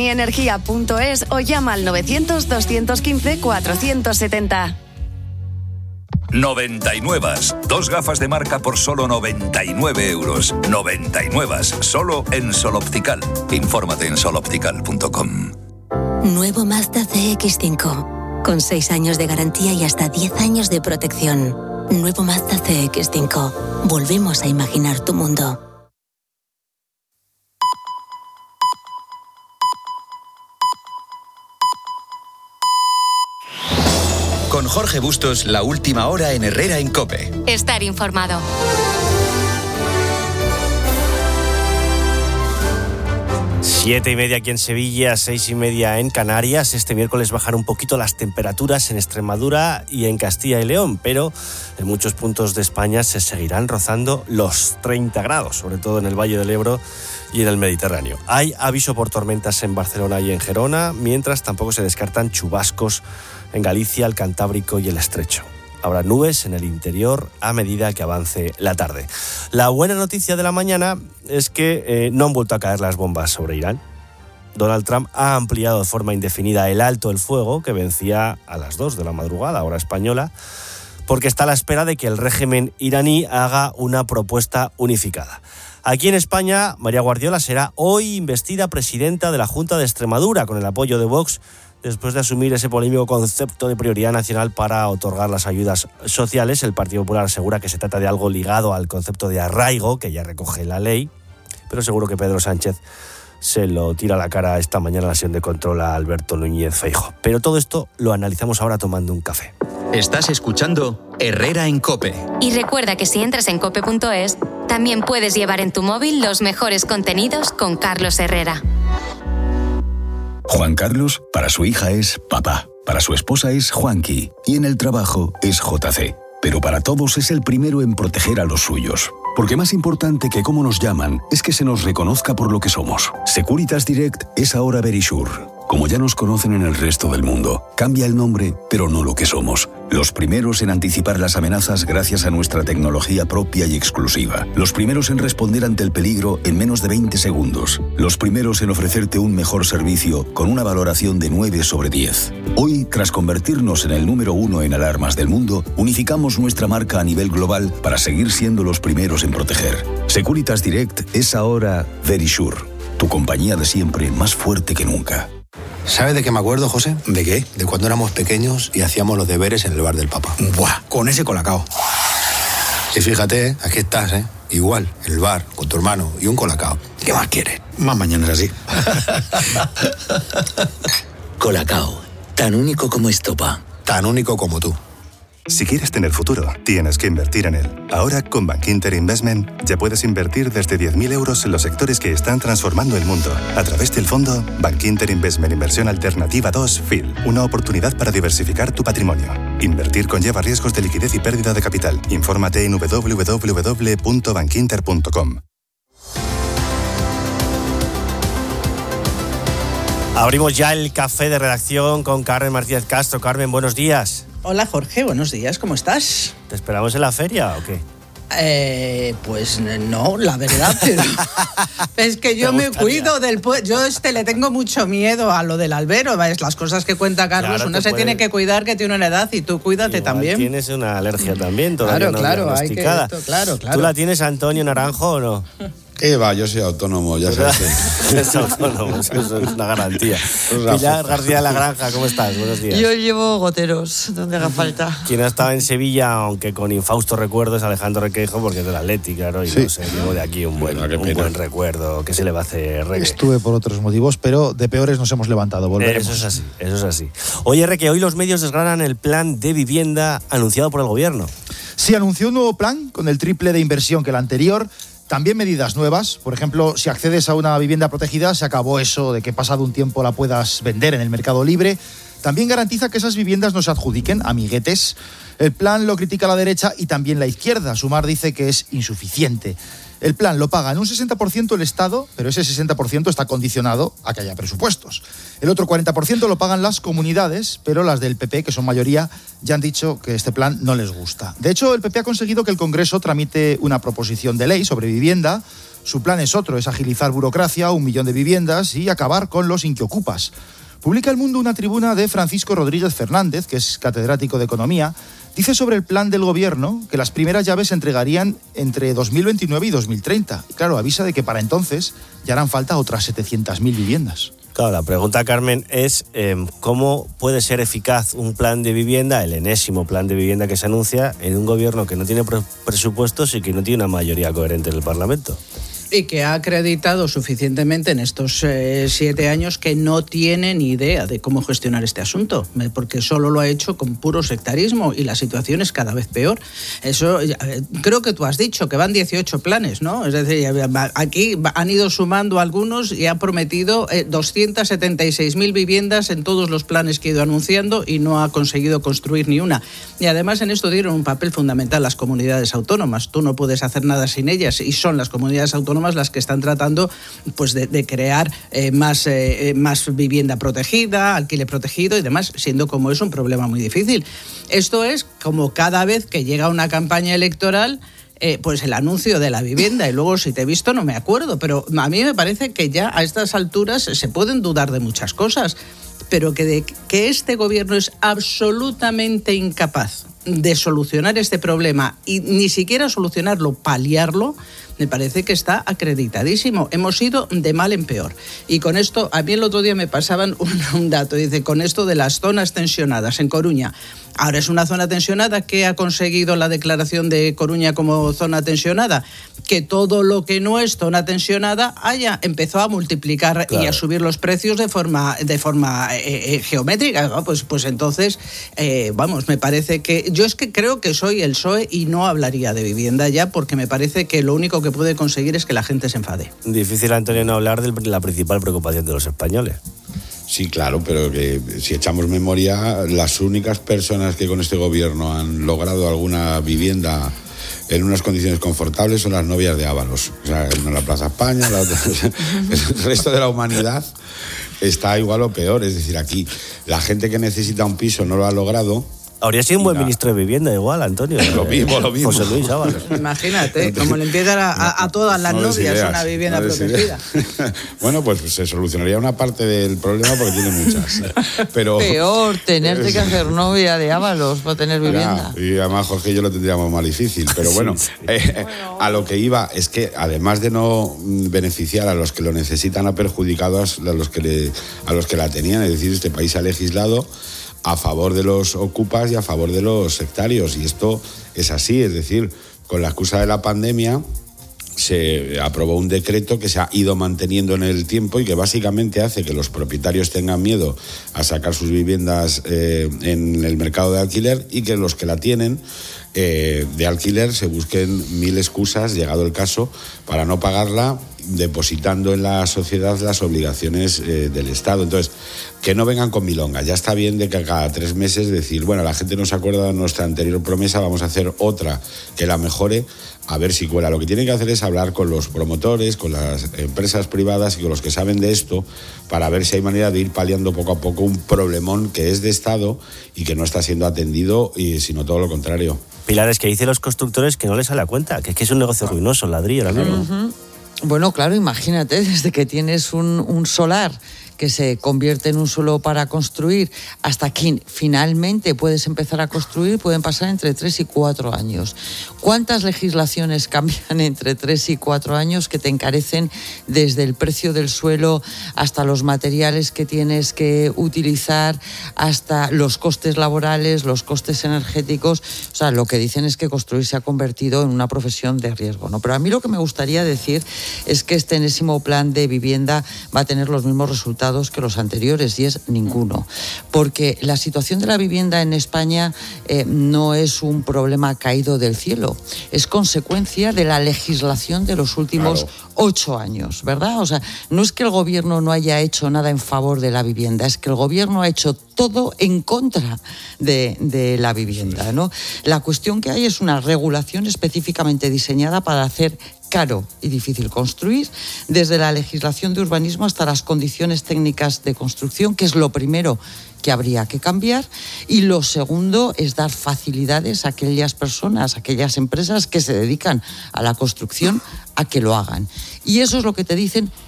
fenienergia.es o llama al 900-215-470. 99. 2 gafas de marca por solo 99 euros. 99. Solo en Sol Optical. Infórmate en soloptical.com. Nuevo Mazda CX-5. Con 6 años de garantía y hasta 10 años de protección. Nuevo Mazda CX-5. Volvemos a imaginar tu mundo. Con Jorge Bustos, la última hora en Herrera en COPE. Estar informado. 7:30 aquí en Sevilla, 6:30 en Canarias. Este miércoles bajan un poquito las temperaturas en Extremadura y en Castilla y León, pero en muchos puntos de España se seguirán rozando los 30 grados, sobre todo en el Valle del Ebro y en el Mediterráneo. Hay aviso por tormentas en Barcelona y en Gerona, mientras tampoco se descartan chubascos en Galicia, el Cantábrico y el Estrecho. Habrá nubes en el interior a medida que avance la tarde. La buena noticia de la mañana es que no han vuelto a caer las bombas sobre Irán. Donald Trump ha ampliado de forma indefinida el alto el fuego que vencía a las 2 de la madrugada, hora española, porque está a la espera de que el régimen iraní haga una propuesta unificada. Aquí en España, María Guardiola será hoy investida presidenta de la Junta de Extremadura con el apoyo de Vox, después de asumir ese polémico concepto de prioridad nacional para otorgar las ayudas sociales. El Partido Popular asegura que se trata de algo ligado al concepto de arraigo, que ya recoge la ley, pero seguro que Pedro Sánchez se lo tira a la cara esta mañana en la sesión de control a Alberto Núñez Feijóo. Pero todo esto lo analizamos ahora tomando un café. Estás escuchando Herrera en COPE. Y recuerda que si entras en cope.es, también puedes llevar en tu móvil los mejores contenidos con Carlos Herrera. Juan Carlos, para su hija es papá, para su esposa es Juanqui y en el trabajo es JC. Pero para todos es el primero en proteger a los suyos. Porque más importante que cómo nos llaman es que se nos reconozca por lo que somos. Securitas Direct es ahora Verisure. Como ya nos conocen en el resto del mundo, cambia el nombre, pero no lo que somos. Los primeros en anticipar las amenazas gracias a nuestra tecnología propia y exclusiva. Los primeros en responder ante el peligro en menos de 20 segundos. Los primeros en ofrecerte un mejor servicio con una valoración de 9 sobre 10. Hoy, tras convertirnos en el número 1 en alarmas del mundo, unificamos nuestra marca a nivel global para seguir siendo los primeros en proteger. Securitas Direct es ahora Verisure, tu compañía de siempre más fuerte que nunca. ¿Sabes de qué me acuerdo, José? ¿De qué? De cuando éramos pequeños y hacíamos los deberes en el bar del Papa. ¡Buah! Con ese colacao. Y fíjate, aquí estás, ¿eh? Igual, en el bar, con tu hermano y un colacao. ¿Qué más quieres? Más mañanas así. Colacao. Tan único como estopa. Tan único como tú. Si quieres tener futuro, tienes que invertir en él. Ahora, con Bankinter Investment, ya puedes invertir desde 10.000 euros en los sectores que están transformando el mundo. A través del fondo Bankinter Investment Inversión Alternativa 2 FIL. Una oportunidad para diversificar tu patrimonio. Invertir conlleva riesgos de liquidez y pérdida de capital. Infórmate en www.bankinter.com. Abrimos ya el café de redacción con Carmen Martínez Castro. Carmen, buenos días. Hola Jorge, buenos días, ¿cómo estás? ¿Te esperamos en la feria o qué? Pues no, la verdad, pero es que yo me cuido del yo le tengo mucho miedo a lo del albero, ¿ves? Las cosas que cuenta Carlos, claro, uno se tiene que cuidar, que tiene una edad, y tú cuídate. Igual también. Tienes una alergia también, todavía claro, hay que claro. ¿Tú la tienes, Antonio Naranjo, o no? ¿Qué va? Yo soy autónomo, ya sabes. Es autónomo, eso es una garantía. Pilar García de la Granja, ¿cómo estás? Buenos días. Yo llevo goteros, donde haga falta. Quien ha estado en Sevilla, aunque con infausto recuerdo, es Alejandro Requeijo, porque es del Atleti, claro, y sí. No sé, llevo de aquí un buen recuerdo. ¿Qué se le va a hacer, Reque? Estuve por otros motivos, pero de peores nos hemos levantado, volveremos. Eso es así. Oye, Reque, hoy los medios desgranan el plan de vivienda anunciado por el gobierno. Sí, anunció un nuevo plan con el triple de inversión que el anterior. También medidas nuevas, por ejemplo, si accedes a una vivienda protegida, se acabó eso de que pasado un tiempo la puedas vender en el mercado libre. También garantiza que esas viviendas no se adjudiquen a amiguetes. El plan lo critica la derecha y también la izquierda. Sumar dice que es insuficiente. El plan lo paga en un 60% el Estado, pero ese 60% está condicionado a que haya presupuestos. El otro 40% lo pagan las comunidades, pero las del PP, que son mayoría, ya han dicho que este plan no les gusta. De hecho, el PP ha conseguido que el Congreso tramite una proposición de ley sobre vivienda. Su plan es otro, es agilizar burocracia, 1 millón de viviendas y acabar con los inquiocupas. Publica El Mundo una tribuna de Francisco Rodríguez Fernández, que es catedrático de Economía. Dice sobre el plan del gobierno que las primeras llaves se entregarían entre 2029 y 2030. Y claro, avisa de que para entonces ya harán falta otras 700.000 viviendas. Claro, la pregunta, Carmen, es ¿cómo puede ser eficaz un plan de vivienda, el enésimo plan de vivienda que se anuncia, en un gobierno que no tiene presupuestos y que no tiene una mayoría coherente en el Parlamento? Y que ha acreditado suficientemente en estos 7 años que no tiene ni idea de cómo gestionar este asunto, porque solo lo ha hecho con puro sectarismo y la situación es cada vez peor. Eso creo que tú has dicho que van 18 planes, ¿no? Es decir, aquí han ido sumando algunos y ha prometido 276.000 viviendas en todos los planes que ha ido anunciando y no ha conseguido construir ni una. Y además en esto dieron un papel fundamental las comunidades autónomas. Tú no puedes hacer nada sin ellas y son las comunidades autónomas las que están tratando pues de crear más vivienda protegida, alquiler protegido y demás, siendo como es un problema muy difícil. Esto es como cada vez que llega una campaña electoral, pues el anuncio de la vivienda y luego si te he visto no me acuerdo, pero a mí me parece que ya a estas alturas se pueden dudar de muchas cosas, pero que este gobierno es absolutamente incapaz de solucionar este problema y ni siquiera solucionarlo, paliarlo, me parece que está acreditadísimo. Hemos ido de mal en peor. Y con esto, a mí el otro día me pasaban un dato, dice, con esto de las zonas tensionadas en Coruña. Ahora es una zona tensionada. ¿Qué ha conseguido la declaración de Coruña como zona tensionada? Que todo lo que no es zona tensionada empezó a multiplicar y a subir los precios de forma geométrica. Pues entonces, me parece que... Yo es que creo que soy el PSOE y no hablaría de vivienda ya, porque me parece que lo único que puede conseguir es que la gente se enfade. Difícil, Antonio, no hablar de la principal preocupación de los españoles. Sí, claro, pero que si echamos memoria, las únicas personas que con este gobierno han logrado alguna vivienda en unas condiciones confortables son las novias de Ábalos. O sea, en la Plaza España, el resto de la humanidad está igual o peor. Es decir, aquí la gente que necesita un piso no lo ha logrado. Habría sido un buen ministro de Vivienda igual, Antonio. Lo mismo. José Luis Ábalos. Imagínate, como le empiezan a todas las novias una vivienda protegida. Bueno, pues se solucionaría una parte del problema porque tiene muchas. Pero peor, tenerte que hacer novia de Ábalos para tener vivienda. Y además Jorge y yo lo tendríamos más difícil. Pero bueno, a lo que iba es que además de no beneficiar a los que lo necesitan, ha perjudicado a los que la tenían. Es decir, este país ha legislado a favor de los ocupas y a favor de los sectarios. Y esto es así, es decir, con la excusa de la pandemia se aprobó un decreto que se ha ido manteniendo en el tiempo y que básicamente hace que los propietarios tengan miedo a sacar sus viviendas en el mercado de alquiler y que los que la tienen de alquiler se busquen 1000 excusas, llegado el caso, para no pagarla, depositando en la sociedad las obligaciones del Estado. Entonces, que no vengan con milongas. Ya está bien de que cada 3 meses decir, bueno, la gente no se acuerda de nuestra anterior promesa, vamos a hacer otra que la mejore, a ver si cuela. Lo que tienen que hacer es hablar con los promotores, con las empresas privadas y con los que saben de esto, para ver si hay manera de ir paliando poco a poco un problemón que es de Estado y que no está siendo atendido, sino todo lo contrario. Pilar, es que dicen los constructores que no les sale a cuenta, que es un negocio ruinoso el ladrillo ahora mismo. Uh-huh. Bueno, claro, imagínate, desde que tienes un solar que se convierte en un suelo para construir, hasta que finalmente puedes empezar a construir, pueden pasar entre 3 y 4 años. ¿Cuántas legislaciones cambian entre 3 y 4 años que te encarecen desde el precio del suelo hasta los materiales que tienes que utilizar, hasta los costes laborales, los costes energéticos? O sea, lo que dicen es que construir se ha convertido en una profesión de riesgo, ¿no? Pero a mí lo que me gustaría decir es que este enésimo plan de vivienda va a tener los mismos resultados que los anteriores, y es ninguno, porque la situación de la vivienda en España no es un problema caído del cielo, es consecuencia de la legislación de los últimos 8 años, ¿verdad? O sea, no es que el gobierno no haya hecho nada en favor de la vivienda, es que el gobierno ha hecho todo en contra de la vivienda, ¿no? La cuestión que hay es una regulación específicamente diseñada para hacer caro y difícil construir, desde la legislación de urbanismo hasta las condiciones técnicas de construcción, que es lo primero que habría que cambiar, y lo segundo es dar facilidades a aquellas personas, a aquellas empresas que se dedican a la construcción, a que lo hagan. Y eso es lo que te dicen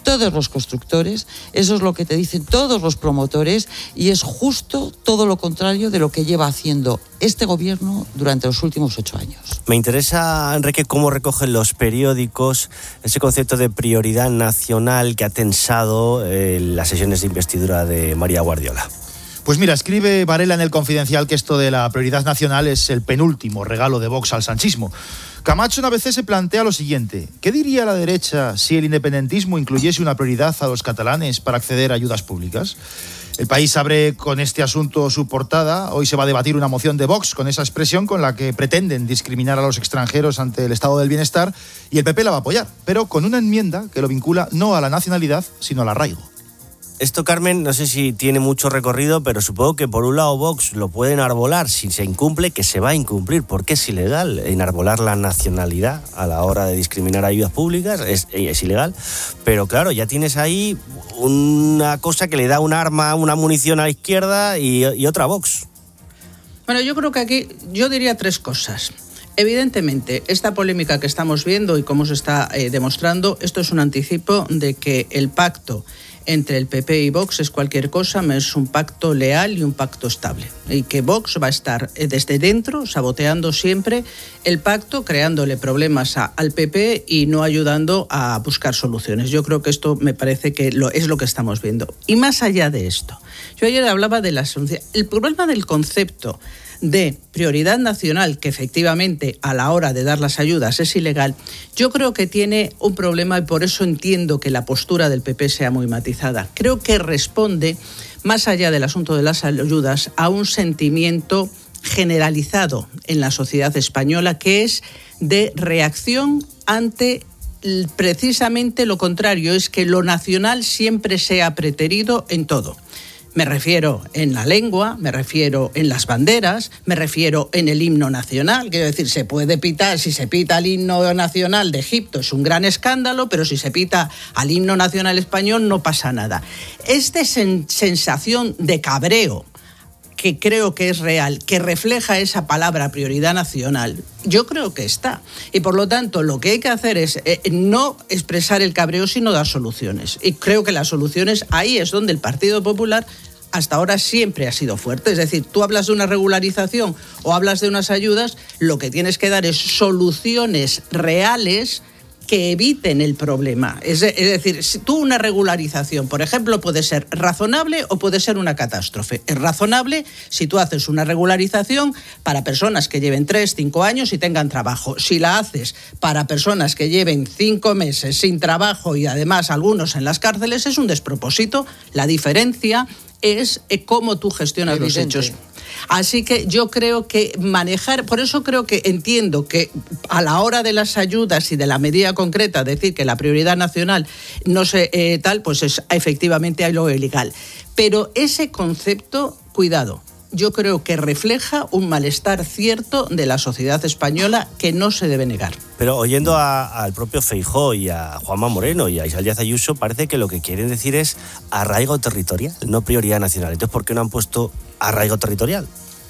todos los constructores, eso es lo que te dicen todos los promotores y es justo todo lo contrario de lo que lleva haciendo este gobierno durante los últimos 8 años. Me interesa, Enrique, cómo recogen los periódicos ese concepto de prioridad nacional que ha tensado las sesiones de investidura de María Guardiola. Pues mira, escribe Varela en El Confidencial que esto de la prioridad nacional es el penúltimo regalo de Vox al sanchismo. Camacho en ABC se plantea lo siguiente: ¿qué diría la derecha si el independentismo incluyese una prioridad a los catalanes para acceder a ayudas públicas? El País abre con este asunto su portada. Hoy se va a debatir una moción de Vox con esa expresión con la que pretenden discriminar a los extranjeros ante el estado del bienestar, y el PP la va a apoyar, pero con una enmienda que lo vincula no a la nacionalidad, sino al arraigo. Esto, Carmen, no sé si tiene mucho recorrido, pero supongo que por un lado Vox lo puede enarbolar si se incumple, que se va a incumplir, porque es ilegal enarbolar la nacionalidad a la hora de discriminar ayudas públicas, es ilegal, pero claro, ya tienes ahí una cosa que le da un arma, una munición a la izquierda y otra a Vox. Bueno, yo creo que aquí yo diría 3 cosas. Evidentemente, esta polémica que estamos viendo y cómo se está demostrando, esto es un anticipo de que el pacto entre el PP y Vox es cualquier cosa, es un pacto leal y un pacto estable. Y que Vox va a estar desde dentro saboteando siempre el pacto, creándole problemas al PP y no ayudando a buscar soluciones. Yo creo que esto me parece que es lo que estamos viendo. Y más allá de esto, yo ayer hablaba de el problema del concepto de prioridad nacional, que efectivamente a la hora de dar las ayudas es ilegal, yo creo que tiene un problema y por eso entiendo que la postura del PP sea muy matizada. Creo que responde, más allá del asunto de las ayudas, a un sentimiento generalizado en la sociedad española que es de reacción ante precisamente lo contrario, es que lo nacional siempre sea preterido en todo. Me refiero en la lengua, me refiero en las banderas, me refiero en el himno nacional. Quiero decir, se puede pitar, si se pita el himno nacional de Egipto es un gran escándalo, pero si se pita al himno nacional español no pasa nada. Esta sensación de cabreo, que creo que es real, que refleja esa palabra prioridad nacional, yo creo que está. Y por lo tanto, lo que hay que hacer es no expresar el cabreo, sino dar soluciones. Y creo que las soluciones, ahí es donde el Partido Popular hasta ahora siempre ha sido fuerte. Es decir, tú hablas de una regularización o hablas de unas ayudas, lo que tienes que dar es soluciones reales que eviten el problema. Es decir, si tú una regularización, por ejemplo, puede ser razonable o puede ser una catástrofe. Es razonable si tú haces una regularización para personas que lleven 3, 5 años y tengan trabajo. Si la haces para personas que lleven 5 meses sin trabajo y además algunos en las cárceles, es un despropósito. La diferencia es cómo tú gestionas los hechos. Así que yo creo que por eso creo que entiendo que a la hora de las ayudas y de la medida concreta, decir que la prioridad nacional no sé pues es efectivamente algo ilegal. Pero ese concepto, cuidado, yo creo que refleja un malestar cierto de la sociedad española que no se debe negar. Pero oyendo al propio Feijóo y a Juanma Moreno y a Isabel Díaz Ayuso, parece que lo que quieren decir es arraigo territorial, no prioridad nacional. Entonces, ¿por qué no han puesto arraigo territorial?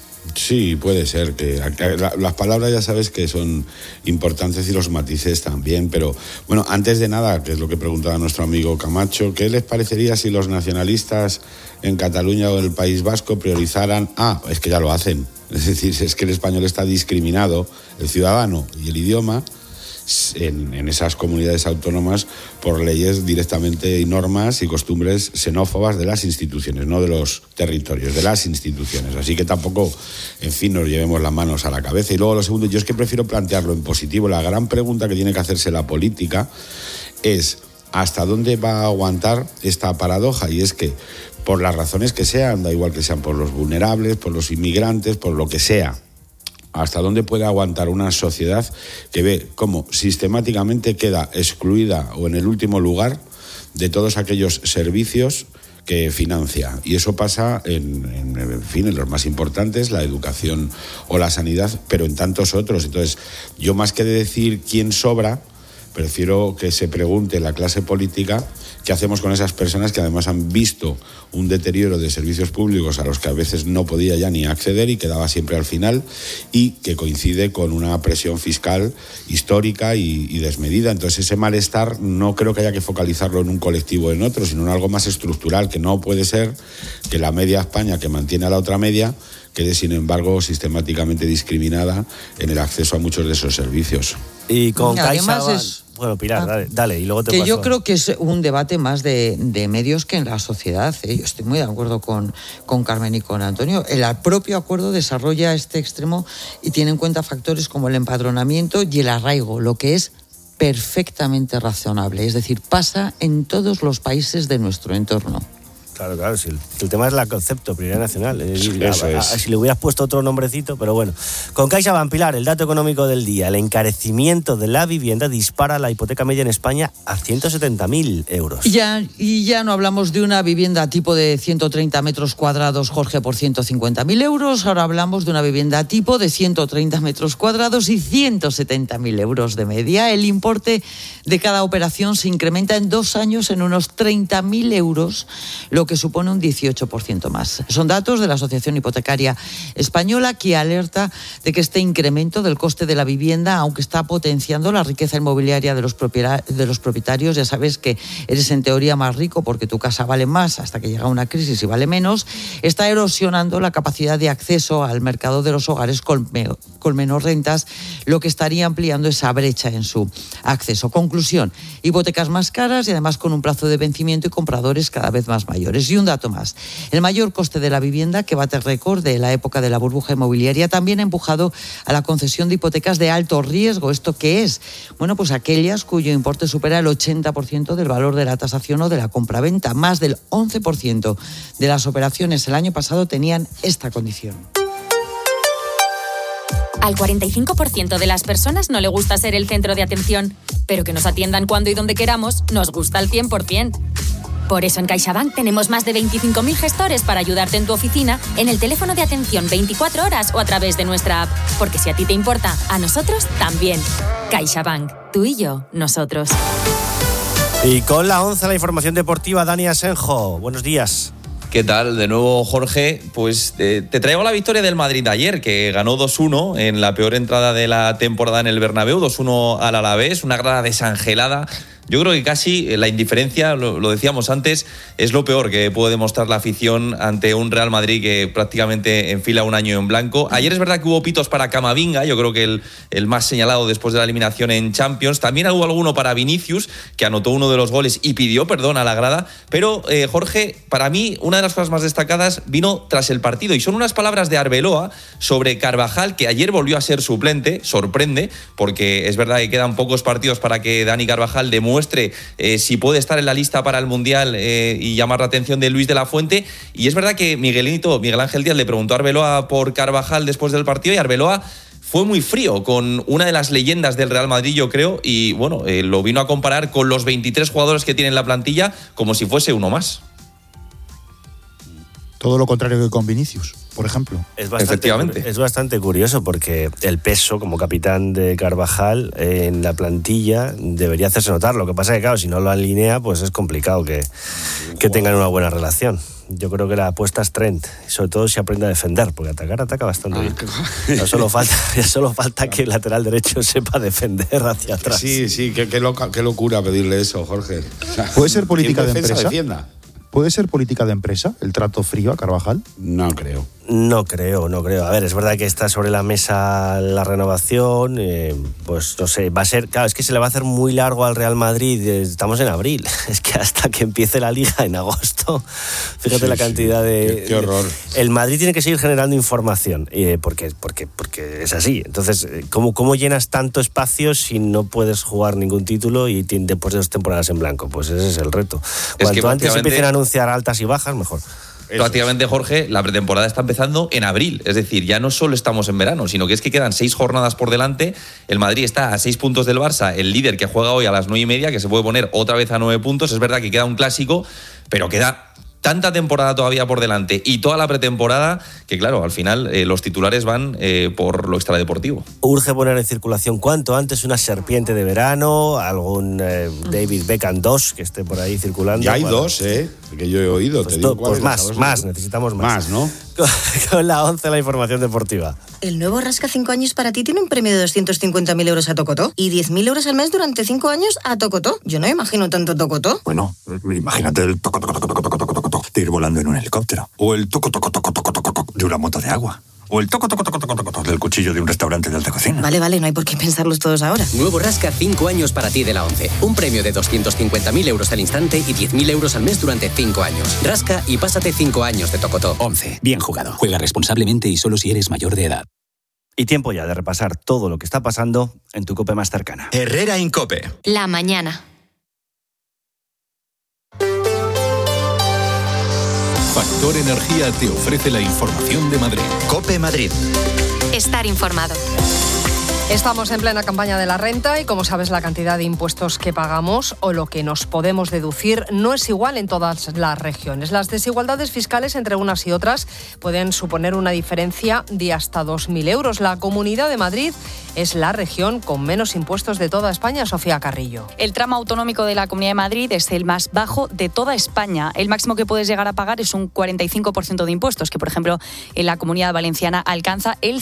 Sí, puede ser. Que las palabras ya sabes que son importantes y los matices también, pero bueno, antes de nada, que es lo que preguntaba nuestro amigo Camacho, ¿qué les parecería si los nacionalistas en Cataluña o en el País Vasco priorizaran? Es que ya lo hacen. Es decir, es que el español está discriminado, el ciudadano y el idioma, en esas comunidades autónomas por leyes directamente y normas y costumbres xenófobas de las instituciones, no de los territorios, de las instituciones. Así que tampoco, en fin, nos llevemos las manos a la cabeza. Y luego lo segundo, yo es que prefiero plantearlo en positivo. La gran pregunta que tiene que hacerse la política es ¿hasta dónde va a aguantar esta paradoja? Y es que, por las razones que sean, da igual que sean por los vulnerables, por los inmigrantes, por lo que sea, ¿hasta dónde puede aguantar una sociedad que ve cómo sistemáticamente queda excluida o en el último lugar de todos aquellos servicios que financia? Y eso pasa en los más importantes, la educación o la sanidad, pero en tantos otros. Entonces, yo más que de decir quién sobra, prefiero que se pregunte la clase política qué hacemos con esas personas que además han visto un deterioro de servicios públicos a los que a veces no podía ya ni acceder y quedaba siempre al final, y que coincide con una presión fiscal histórica y desmedida. Entonces ese malestar no creo que haya que focalizarlo en un colectivo o en otro, sino en algo más estructural, que no puede ser que la media España, que mantiene a la otra media, quede sin embargo sistemáticamente discriminada en el acceso a muchos de esos servicios. Y con CaixaBank... Bueno, Pilar, dale, y luego te paso. Yo creo que es un debate más de medios que en la sociedad. Yo estoy muy de acuerdo con Carmen y con Antonio. El propio acuerdo desarrolla este extremo y tiene en cuenta factores como el empadronamiento y el arraigo, lo que es perfectamente razonable. Es decir, pasa en todos los países de nuestro entorno. Claro, si el tema es el concepto, prioridad nacional. Eso es. Si le hubieras puesto otro nombrecito, pero bueno. Con CaixaBank, Pilar, el dato económico del día. El encarecimiento de la vivienda dispara la hipoteca media en España a 170.000 euros. Y ya no hablamos de una vivienda tipo de 130 metros cuadrados, Jorge, por 150.000 euros. Ahora hablamos de una vivienda tipo de 130 metros cuadrados y 170.000 euros de media. El importe de cada operación se incrementa en 2 años en unos 30.000 euros, lo que supone un 18% más. Son datos de la Asociación Hipotecaria Española, que alerta de que este incremento del coste de la vivienda, aunque está potenciando la riqueza inmobiliaria de los propietarios, ya sabes que eres en teoría más rico porque tu casa vale más hasta que llega una crisis y vale menos, está erosionando la capacidad de acceso al mercado de los hogares con menos rentas, lo que estaría ampliando esa brecha en su acceso. Conclusión, hipotecas más caras y además con un plazo de vencimiento y compradores cada vez más mayores. Y un dato más, el mayor coste de la vivienda, que bate récord de la época de la burbuja inmobiliaria, también ha empujado a la concesión de hipotecas de alto riesgo. ¿Esto qué es? Bueno, pues aquellas cuyo importe supera el 80% del valor de la tasación o de la compraventa. Más del 11% de las operaciones el año pasado tenían esta condición. Al 45% de las personas no le gusta ser el centro de atención, pero que nos atiendan cuando y donde queramos nos gusta al 100%. Por eso en CaixaBank tenemos más de 25.000 gestores para ayudarte en tu oficina, en el teléfono de atención 24 horas o a través de nuestra app. Porque si a ti te importa, a nosotros también. CaixaBank, tú y yo, nosotros. Y con la 11, la información deportiva, Dani Asenjo. Buenos días. ¿Qué tal? De nuevo, Jorge. Pues te traigo la victoria del Madrid ayer, que ganó 2-1 en la peor entrada de la temporada en el Bernabéu, 2-1 al Alavés, una grada desangelada. Yo creo que casi la indiferencia, lo decíamos antes, es lo peor que puede demostrar la afición ante un Real Madrid que prácticamente enfila un año en blanco. Ayer es verdad que hubo pitos para Camavinga, yo creo que el más señalado después de la eliminación en Champions. También hubo alguno para Vinicius, que anotó uno de los goles y pidió perdón a la grada. Pero, Jorge, para mí, una de las cosas más destacadas vino tras el partido, y son unas palabras de Arbeloa sobre Carvajal, que ayer volvió a ser suplente. Sorprende, porque es verdad que quedan pocos partidos para que Dani Carvajal demuestre si puede estar en la lista para el Mundial y llamar la atención de Luis de la Fuente. Y es verdad que Miguel Ángel Díaz le preguntó a Arbeloa por Carvajal después del partido, y Arbeloa fue muy frío con una de las leyendas del Real Madrid, yo creo, y bueno, lo vino a comparar con los 23 jugadores que tiene en la plantilla como si fuese uno más. Todo lo contrario que con Vinicius, por ejemplo. Efectivamente. Es bastante curioso porque el peso como capitán de Carvajal en la plantilla debería hacerse notar. Lo que pasa es que, claro, si no lo alinea, pues es complicado que tengan una buena relación. Yo creo que la apuesta es Trent, sobre todo si aprende a defender, porque ataca bastante bien. Ya solo falta que el lateral derecho sepa defender hacia atrás. Sí, qué locura pedirle eso, Jorge. ¿Puede ser política de empresa? Defienda. ¿Puede ser política de empresa el trato frío a Carvajal? No creo. No creo. A ver, es verdad que está sobre la mesa la renovación, pues no sé, va a ser, claro, es que se le va a hacer muy largo al Real Madrid, estamos en abril, es que hasta que empiece la Liga en agosto, fíjate la cantidad de... Qué horror. El Madrid tiene que seguir generando información, porque es así. Entonces, ¿cómo llenas tanto espacio si no puedes jugar ningún título y después de 2 temporadas en blanco? Pues ese es el reto. Cuanto antes empiecen a anunciar altas y bajas, mejor. Prácticamente, Jorge, la pretemporada está empezando en abril. Es decir, ya no solo estamos en verano, sino que es que quedan 6 jornadas por delante. El Madrid está a 6 puntos del Barça, el líder que juega hoy a las 9:30, que se puede poner otra vez a 9 puntos. Es verdad que queda un clásico, pero queda tanta temporada todavía por delante y toda la pretemporada, que claro, al final los titulares van por lo extradeportivo. Urge poner en circulación cuanto antes una serpiente de verano, algún David Beckham 2 que esté por ahí circulando. Ya hay dos, que yo he oído. Pues, te digo pues más, necesitamos más. Más, ¿no? Con la 11, la información deportiva. El nuevo Rasca 5 años para ti tiene un premio de 250.000 euros a Tocotó y 10.000 euros al mes durante 5 años a Tocotó. Yo no me imagino tanto Tocotó. Bueno, imagínate el Tocotó de ir volando en un helicóptero. O el Tocotó de una moto de agua. O el toco del cuchillo de un restaurante de alta cocina. Vale, no hay por qué pensarlos todos ahora. Nuevo Rasca 5 años para ti de la 11. Un premio de 250.000 euros al instante y 10.000 euros al mes durante 5 años. Rasca y pásate 5 años de Tocotó. 11. Bien jugado. Juega responsablemente y solo si eres mayor de edad. Y tiempo ya de repasar todo lo que está pasando en tu COPE más cercana. Herrera Incope. La mañana. Factor Energía te ofrece la información de Madrid. COPE Madrid. Estar informado. Estamos en plena campaña de la renta y, como sabes, la cantidad de impuestos que pagamos o lo que nos podemos deducir no es igual en todas las regiones. Las desigualdades fiscales entre unas y otras pueden suponer una diferencia de hasta 2.000 euros. La Comunidad de Madrid es la región con menos impuestos de toda España. Sofía Carrillo. El tramo autonómico de la Comunidad de Madrid es el más bajo de toda España. El máximo que puedes llegar a pagar es un 45% de impuestos, que, por ejemplo, en la Comunidad Valenciana alcanza el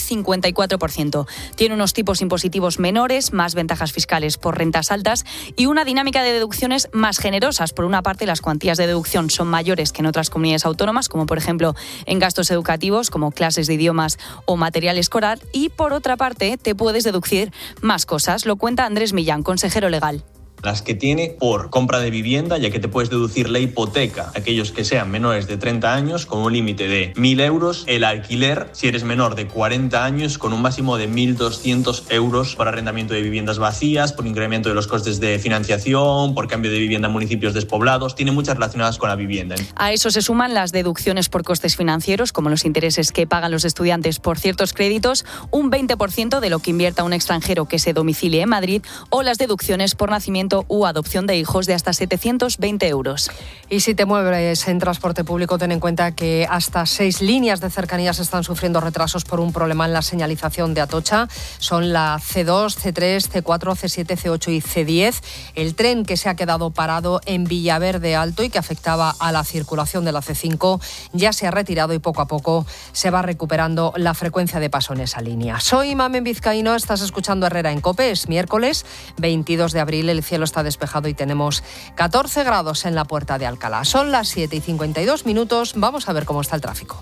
54%. Tiene unos tipos impositivos menores, más ventajas fiscales por rentas altas y una dinámica de deducciones más generosas. Por una parte, las cuantías de deducción son mayores que en otras comunidades autónomas, como por ejemplo en gastos educativos, como clases de idiomas o material escolar, y por otra parte, te puedes deducir más cosas. Lo cuenta Andrés Millán, consejero legal. Las que tiene por compra de vivienda, ya que te puedes deducir la hipoteca, aquellos que sean menores de 30 años, con un límite de 1.000 euros, el alquiler, si eres menor de 40 años, con un máximo de 1.200 euros por arrendamiento de viviendas vacías, por incremento de los costes de financiación, por cambio de vivienda en municipios despoblados, tiene muchas relacionadas con la vivienda. A eso se suman las deducciones por costes financieros, como los intereses que pagan los estudiantes por ciertos créditos, un 20% de lo que invierta un extranjero que se domicilie en Madrid, o las deducciones por nacimiento u adopción de hijos de hasta 720 euros. Y si te mueves en transporte público, ten en cuenta que hasta 6 líneas de cercanías están sufriendo retrasos por un problema en la señalización de Atocha. Son la C2, C3, C4, C7, C8 y C10. El tren que se ha quedado parado en Villaverde Alto y que afectaba a la circulación de la C5 ya se ha retirado y poco a poco se va recuperando la frecuencia de paso en esa línea. Soy Mamen Vizcaíno, estás escuchando Herrera en COPE. Es miércoles 22 de abril, el cielo está despejado y tenemos 14 grados en la Puerta de Alcalá. Son las 7:52. Vamos a ver cómo está el tráfico.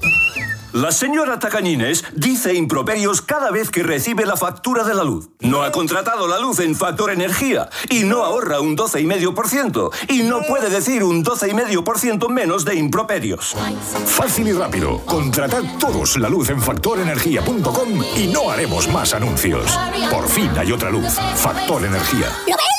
La señora Tacañines dice improperios cada vez que recibe la factura de la luz. No ha contratado la luz en Factor Energía y no ahorra un 12,5% y no puede decir un 12,5% menos de improperios. Fácil y rápido. Contratad todos la luz en factorenergia.com y no haremos más anuncios. Por fin hay otra luz. Factor Energía. ¿Lo veis?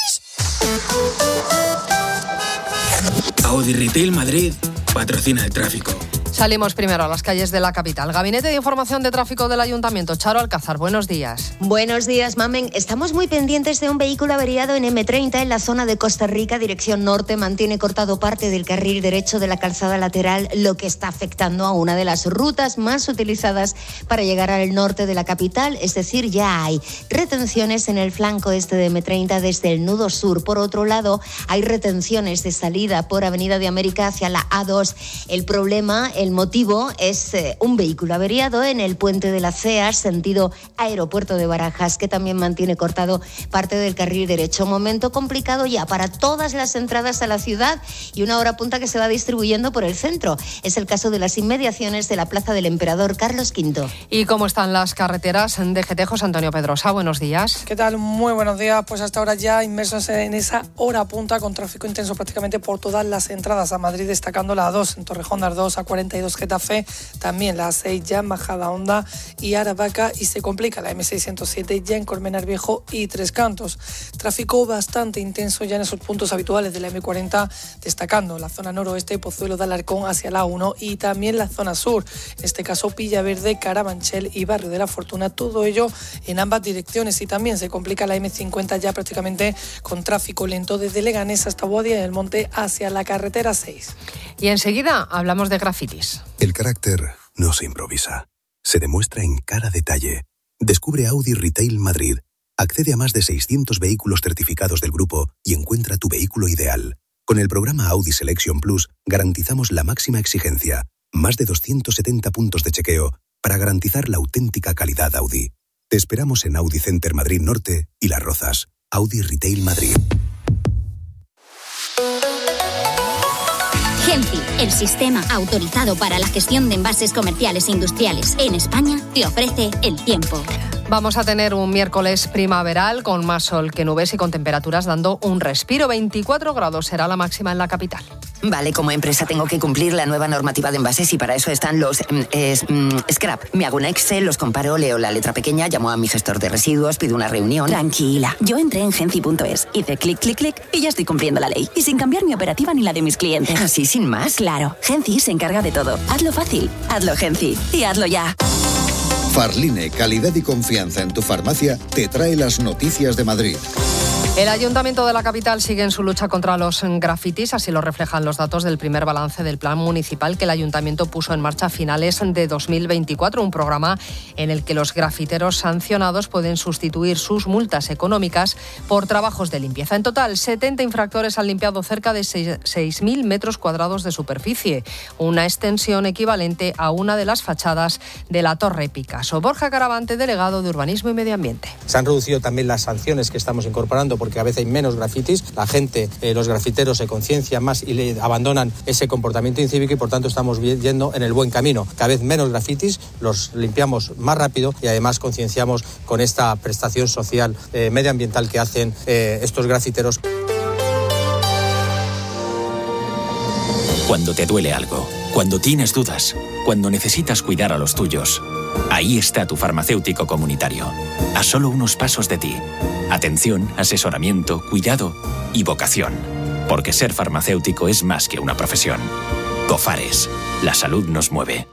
Audi Retail Madrid patrocina el tráfico. Salimos primero a las calles de la capital. Gabinete de Información de Tráfico del Ayuntamiento. Charo Alcázar, buenos días. Buenos días, Mamen. Estamos muy pendientes de un vehículo averiado en M30 en la zona de Costa Rica, dirección norte. Mantiene cortado parte del carril derecho de la calzada lateral, lo que está afectando a una de las rutas más utilizadas para llegar al norte de la capital. Es decir, ya hay retenciones en el flanco este de M30 desde el nudo sur. Por otro lado, hay retenciones de salida por Avenida de América hacia la A2. El motivo es un vehículo averiado en el puente de la CEA, sentido aeropuerto de Barajas, que también mantiene cortado parte del carril derecho. Momento complicado ya para todas las entradas a la ciudad y una hora punta que se va distribuyendo por el centro. Es el caso de las inmediaciones de la Plaza del Emperador Carlos V. ¿Y cómo están las carreteras de GT? José Antonio Pedrosa, buenos días. ¿Qué tal? Muy buenos días. Pues hasta ahora ya inmersos en esa hora punta con tráfico intenso prácticamente por todas las entradas a Madrid, destacando la A2 en Torrejón de Ardoz a 40 A32 Getafe, también la A6 ya en Majada Honda y Aravaca, y se complica la M607 ya en Colmenar Viejo y Tres Cantos. Tráfico bastante intenso ya en esos puntos habituales de la M40, destacando la zona noroeste, Pozuelo de Alarcón hacia la 1 y también la zona sur, en este caso Villaverde, Carabanchel y Barrio de la Fortuna, todo ello en ambas direcciones. Y también se complica la M50 ya prácticamente con tráfico lento desde Leganés hasta Boadilla del Monte hacia la carretera 6. Y enseguida hablamos de grafitis. El carácter no se improvisa, se demuestra en cada detalle. Descubre Audi Retail Madrid. Accede a más de 600 vehículos certificados del grupo y encuentra tu vehículo ideal. Con el programa Audi Selection Plus garantizamos la máxima exigencia, más de 270 puntos de chequeo para garantizar la auténtica calidad Audi. Te esperamos en Audi Center Madrid Norte y Las Rozas. Audi Retail Madrid. Genci, el sistema autorizado para la gestión de envases comerciales e industriales en España, te ofrece el tiempo. Vamos a tener un miércoles primaveral con más sol que nubes y con temperaturas dando un respiro. 24 grados será la máxima en la capital. Vale, como empresa tengo que cumplir la nueva normativa de envases y para eso están los scrap. Me hago un Excel, los comparo, leo la letra pequeña, llamo a mi gestor de residuos, pido una reunión. Tranquila, yo entré en genci.es, hice clic, clic, clic y ya estoy cumpliendo la ley. Y sin cambiar mi operativa ni la de mis clientes. ¿Así sin más? Claro, Genci se encarga de todo. Hazlo fácil, hazlo Genci y hazlo ya. Farline, calidad y confianza en tu farmacia, te trae las noticias de Madrid. El Ayuntamiento de la capital sigue en su lucha contra los grafitis, así lo reflejan los datos del primer balance del plan municipal que el Ayuntamiento puso en marcha a finales de 2024, un programa en el que los grafiteros sancionados pueden sustituir sus multas económicas por trabajos de limpieza. En total, 70 infractores han limpiado cerca de 6.000 metros cuadrados de superficie, una extensión equivalente a una de las fachadas de la Torre Picasso. Borja Caravante, delegado de Urbanismo y Medio Ambiente. Se han reducido también las sanciones que estamos incorporando porque a veces hay menos grafitis, la gente, los grafiteros se conciencian más y le abandonan ese comportamiento incívico y por tanto estamos yendo en el buen camino. Cada vez menos grafitis, los limpiamos más rápido y además concienciamos con esta prestación social medioambiental que hacen estos grafiteros. Cuando te duele algo, cuando tienes dudas, cuando necesitas cuidar a los tuyos, ahí está tu farmacéutico comunitario, a solo unos pasos de ti. Atención, asesoramiento, cuidado y vocación. Porque ser farmacéutico es más que una profesión. Cofares, la salud nos mueve.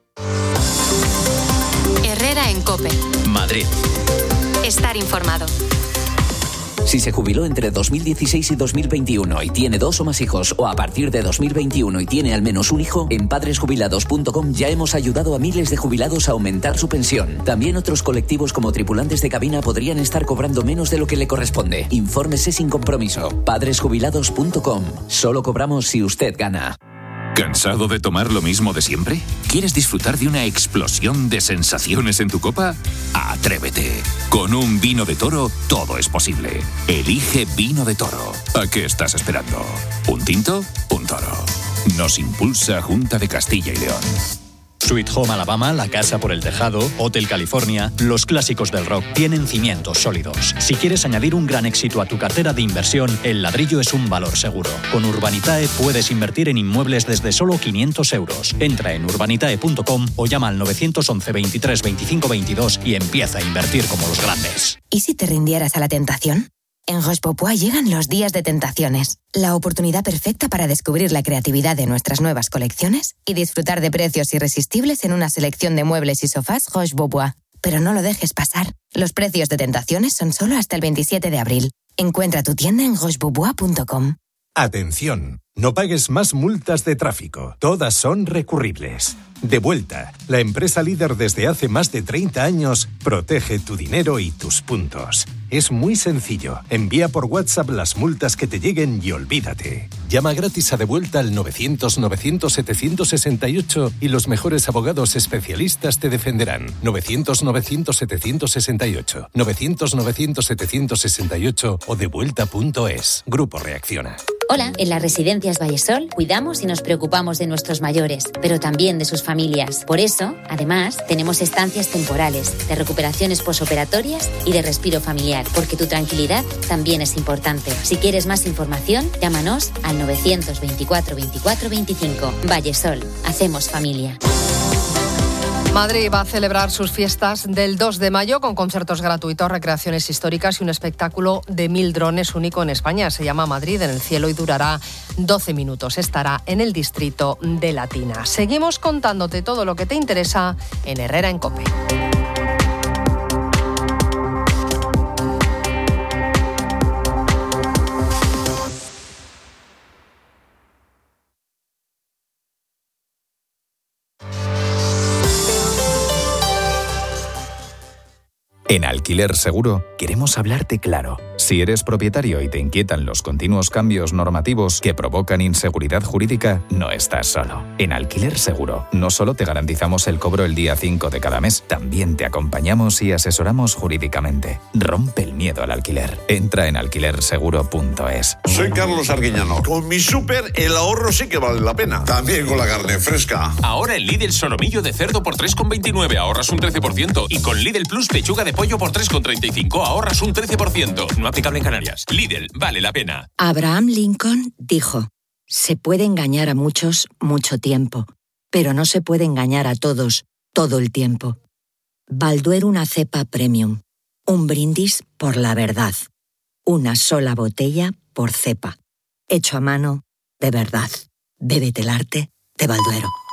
Herrera en COPE. Madrid. Estar informado. Si se jubiló entre 2016 y 2021 y tiene 2 o más hijos, o a partir de 2021 y tiene al menos un hijo, en padresjubilados.com ya hemos ayudado a miles de jubilados a aumentar su pensión. También otros colectivos como tripulantes de cabina podrían estar cobrando menos de lo que le corresponde. Infórmese sin compromiso. Padresjubilados.com. Solo cobramos si usted gana. ¿Cansado de tomar lo mismo de siempre? ¿Quieres disfrutar de una explosión de sensaciones en tu copa? ¡Atrévete! Con un vino de Toro todo es posible. Elige Vino de Toro. ¿A qué estás esperando? ¿Un tinto? Un toro. Nos impulsa Junta de Castilla y León. Sweet Home Alabama, La Casa por el Tejado, Hotel California, los clásicos del rock tienen cimientos sólidos. Si quieres añadir un gran éxito a tu cartera de inversión, el ladrillo es un valor seguro. Con Urbanitae puedes invertir en inmuebles desde solo 500 euros. Entra en urbanitae.com o llama al 911 23 25 22 y empieza a invertir como los grandes. ¿Y si te rindieras a la tentación? En Roche Bobois llegan los días de tentaciones, la oportunidad perfecta para descubrir la creatividad de nuestras nuevas colecciones y disfrutar de precios irresistibles en una selección de muebles y sofás Roche Bobois. Pero no lo dejes pasar. Los precios de tentaciones son solo hasta el 27 de abril. Encuentra tu tienda en rochebobois.com. Atención, no pagues más multas de tráfico. Todas son recurribles. Devuelta, la empresa líder desde hace más de 30 años, protege tu dinero y tus puntos. Es muy sencillo. Envía por WhatsApp las multas que te lleguen y olvídate. Llama gratis a Devuelta al 900-900-768 y los mejores abogados especialistas te defenderán. 900-900-768. 900-900-768 o devuelta.es. Grupo Reacciona. Hola, en las residencias Vallesol cuidamos y nos preocupamos de nuestros mayores, pero también de sus familias. Por eso, además, tenemos estancias temporales, de recuperaciones posoperatorias y de respiro familiar, porque tu tranquilidad también es importante. Si quieres más información, llámanos al 924 24 25. Vallesol, hacemos familia. Madrid va a celebrar sus fiestas del 2 de mayo con conciertos gratuitos, recreaciones históricas y un espectáculo de 1000 drones único en España. Se llama Madrid en el cielo y durará 12 minutos. Estará en el distrito de Latina. Seguimos contándote todo lo que te interesa en Herrera en COPE. En Alquiler Seguro queremos hablarte claro. Si eres propietario y te inquietan los continuos cambios normativos que provocan inseguridad jurídica, no estás solo. En Alquiler Seguro no solo te garantizamos el cobro el día 5 de cada mes, también te acompañamos y asesoramos jurídicamente. Rompe el miedo al alquiler. Entra en alquilerseguro.es. Soy Carlos Arguiñano. Con mi súper el ahorro sí que vale la pena. También con la carne fresca. Ahora en Lidl solomillo de cerdo por 3,29 ahorras un 13%. Y con Lidl Plus pechuga de pollo por 3,35 ahorras un 13%. No aplicable en Canarias. Lidl, vale la pena. Abraham Lincoln dijo: se puede engañar a muchos mucho tiempo, pero no se puede engañar a todos todo el tiempo. Balduero, una cepa premium. Un brindis por la verdad. Una sola botella por cepa. Hecho a mano, de verdad. Bébete el arte de Balduero.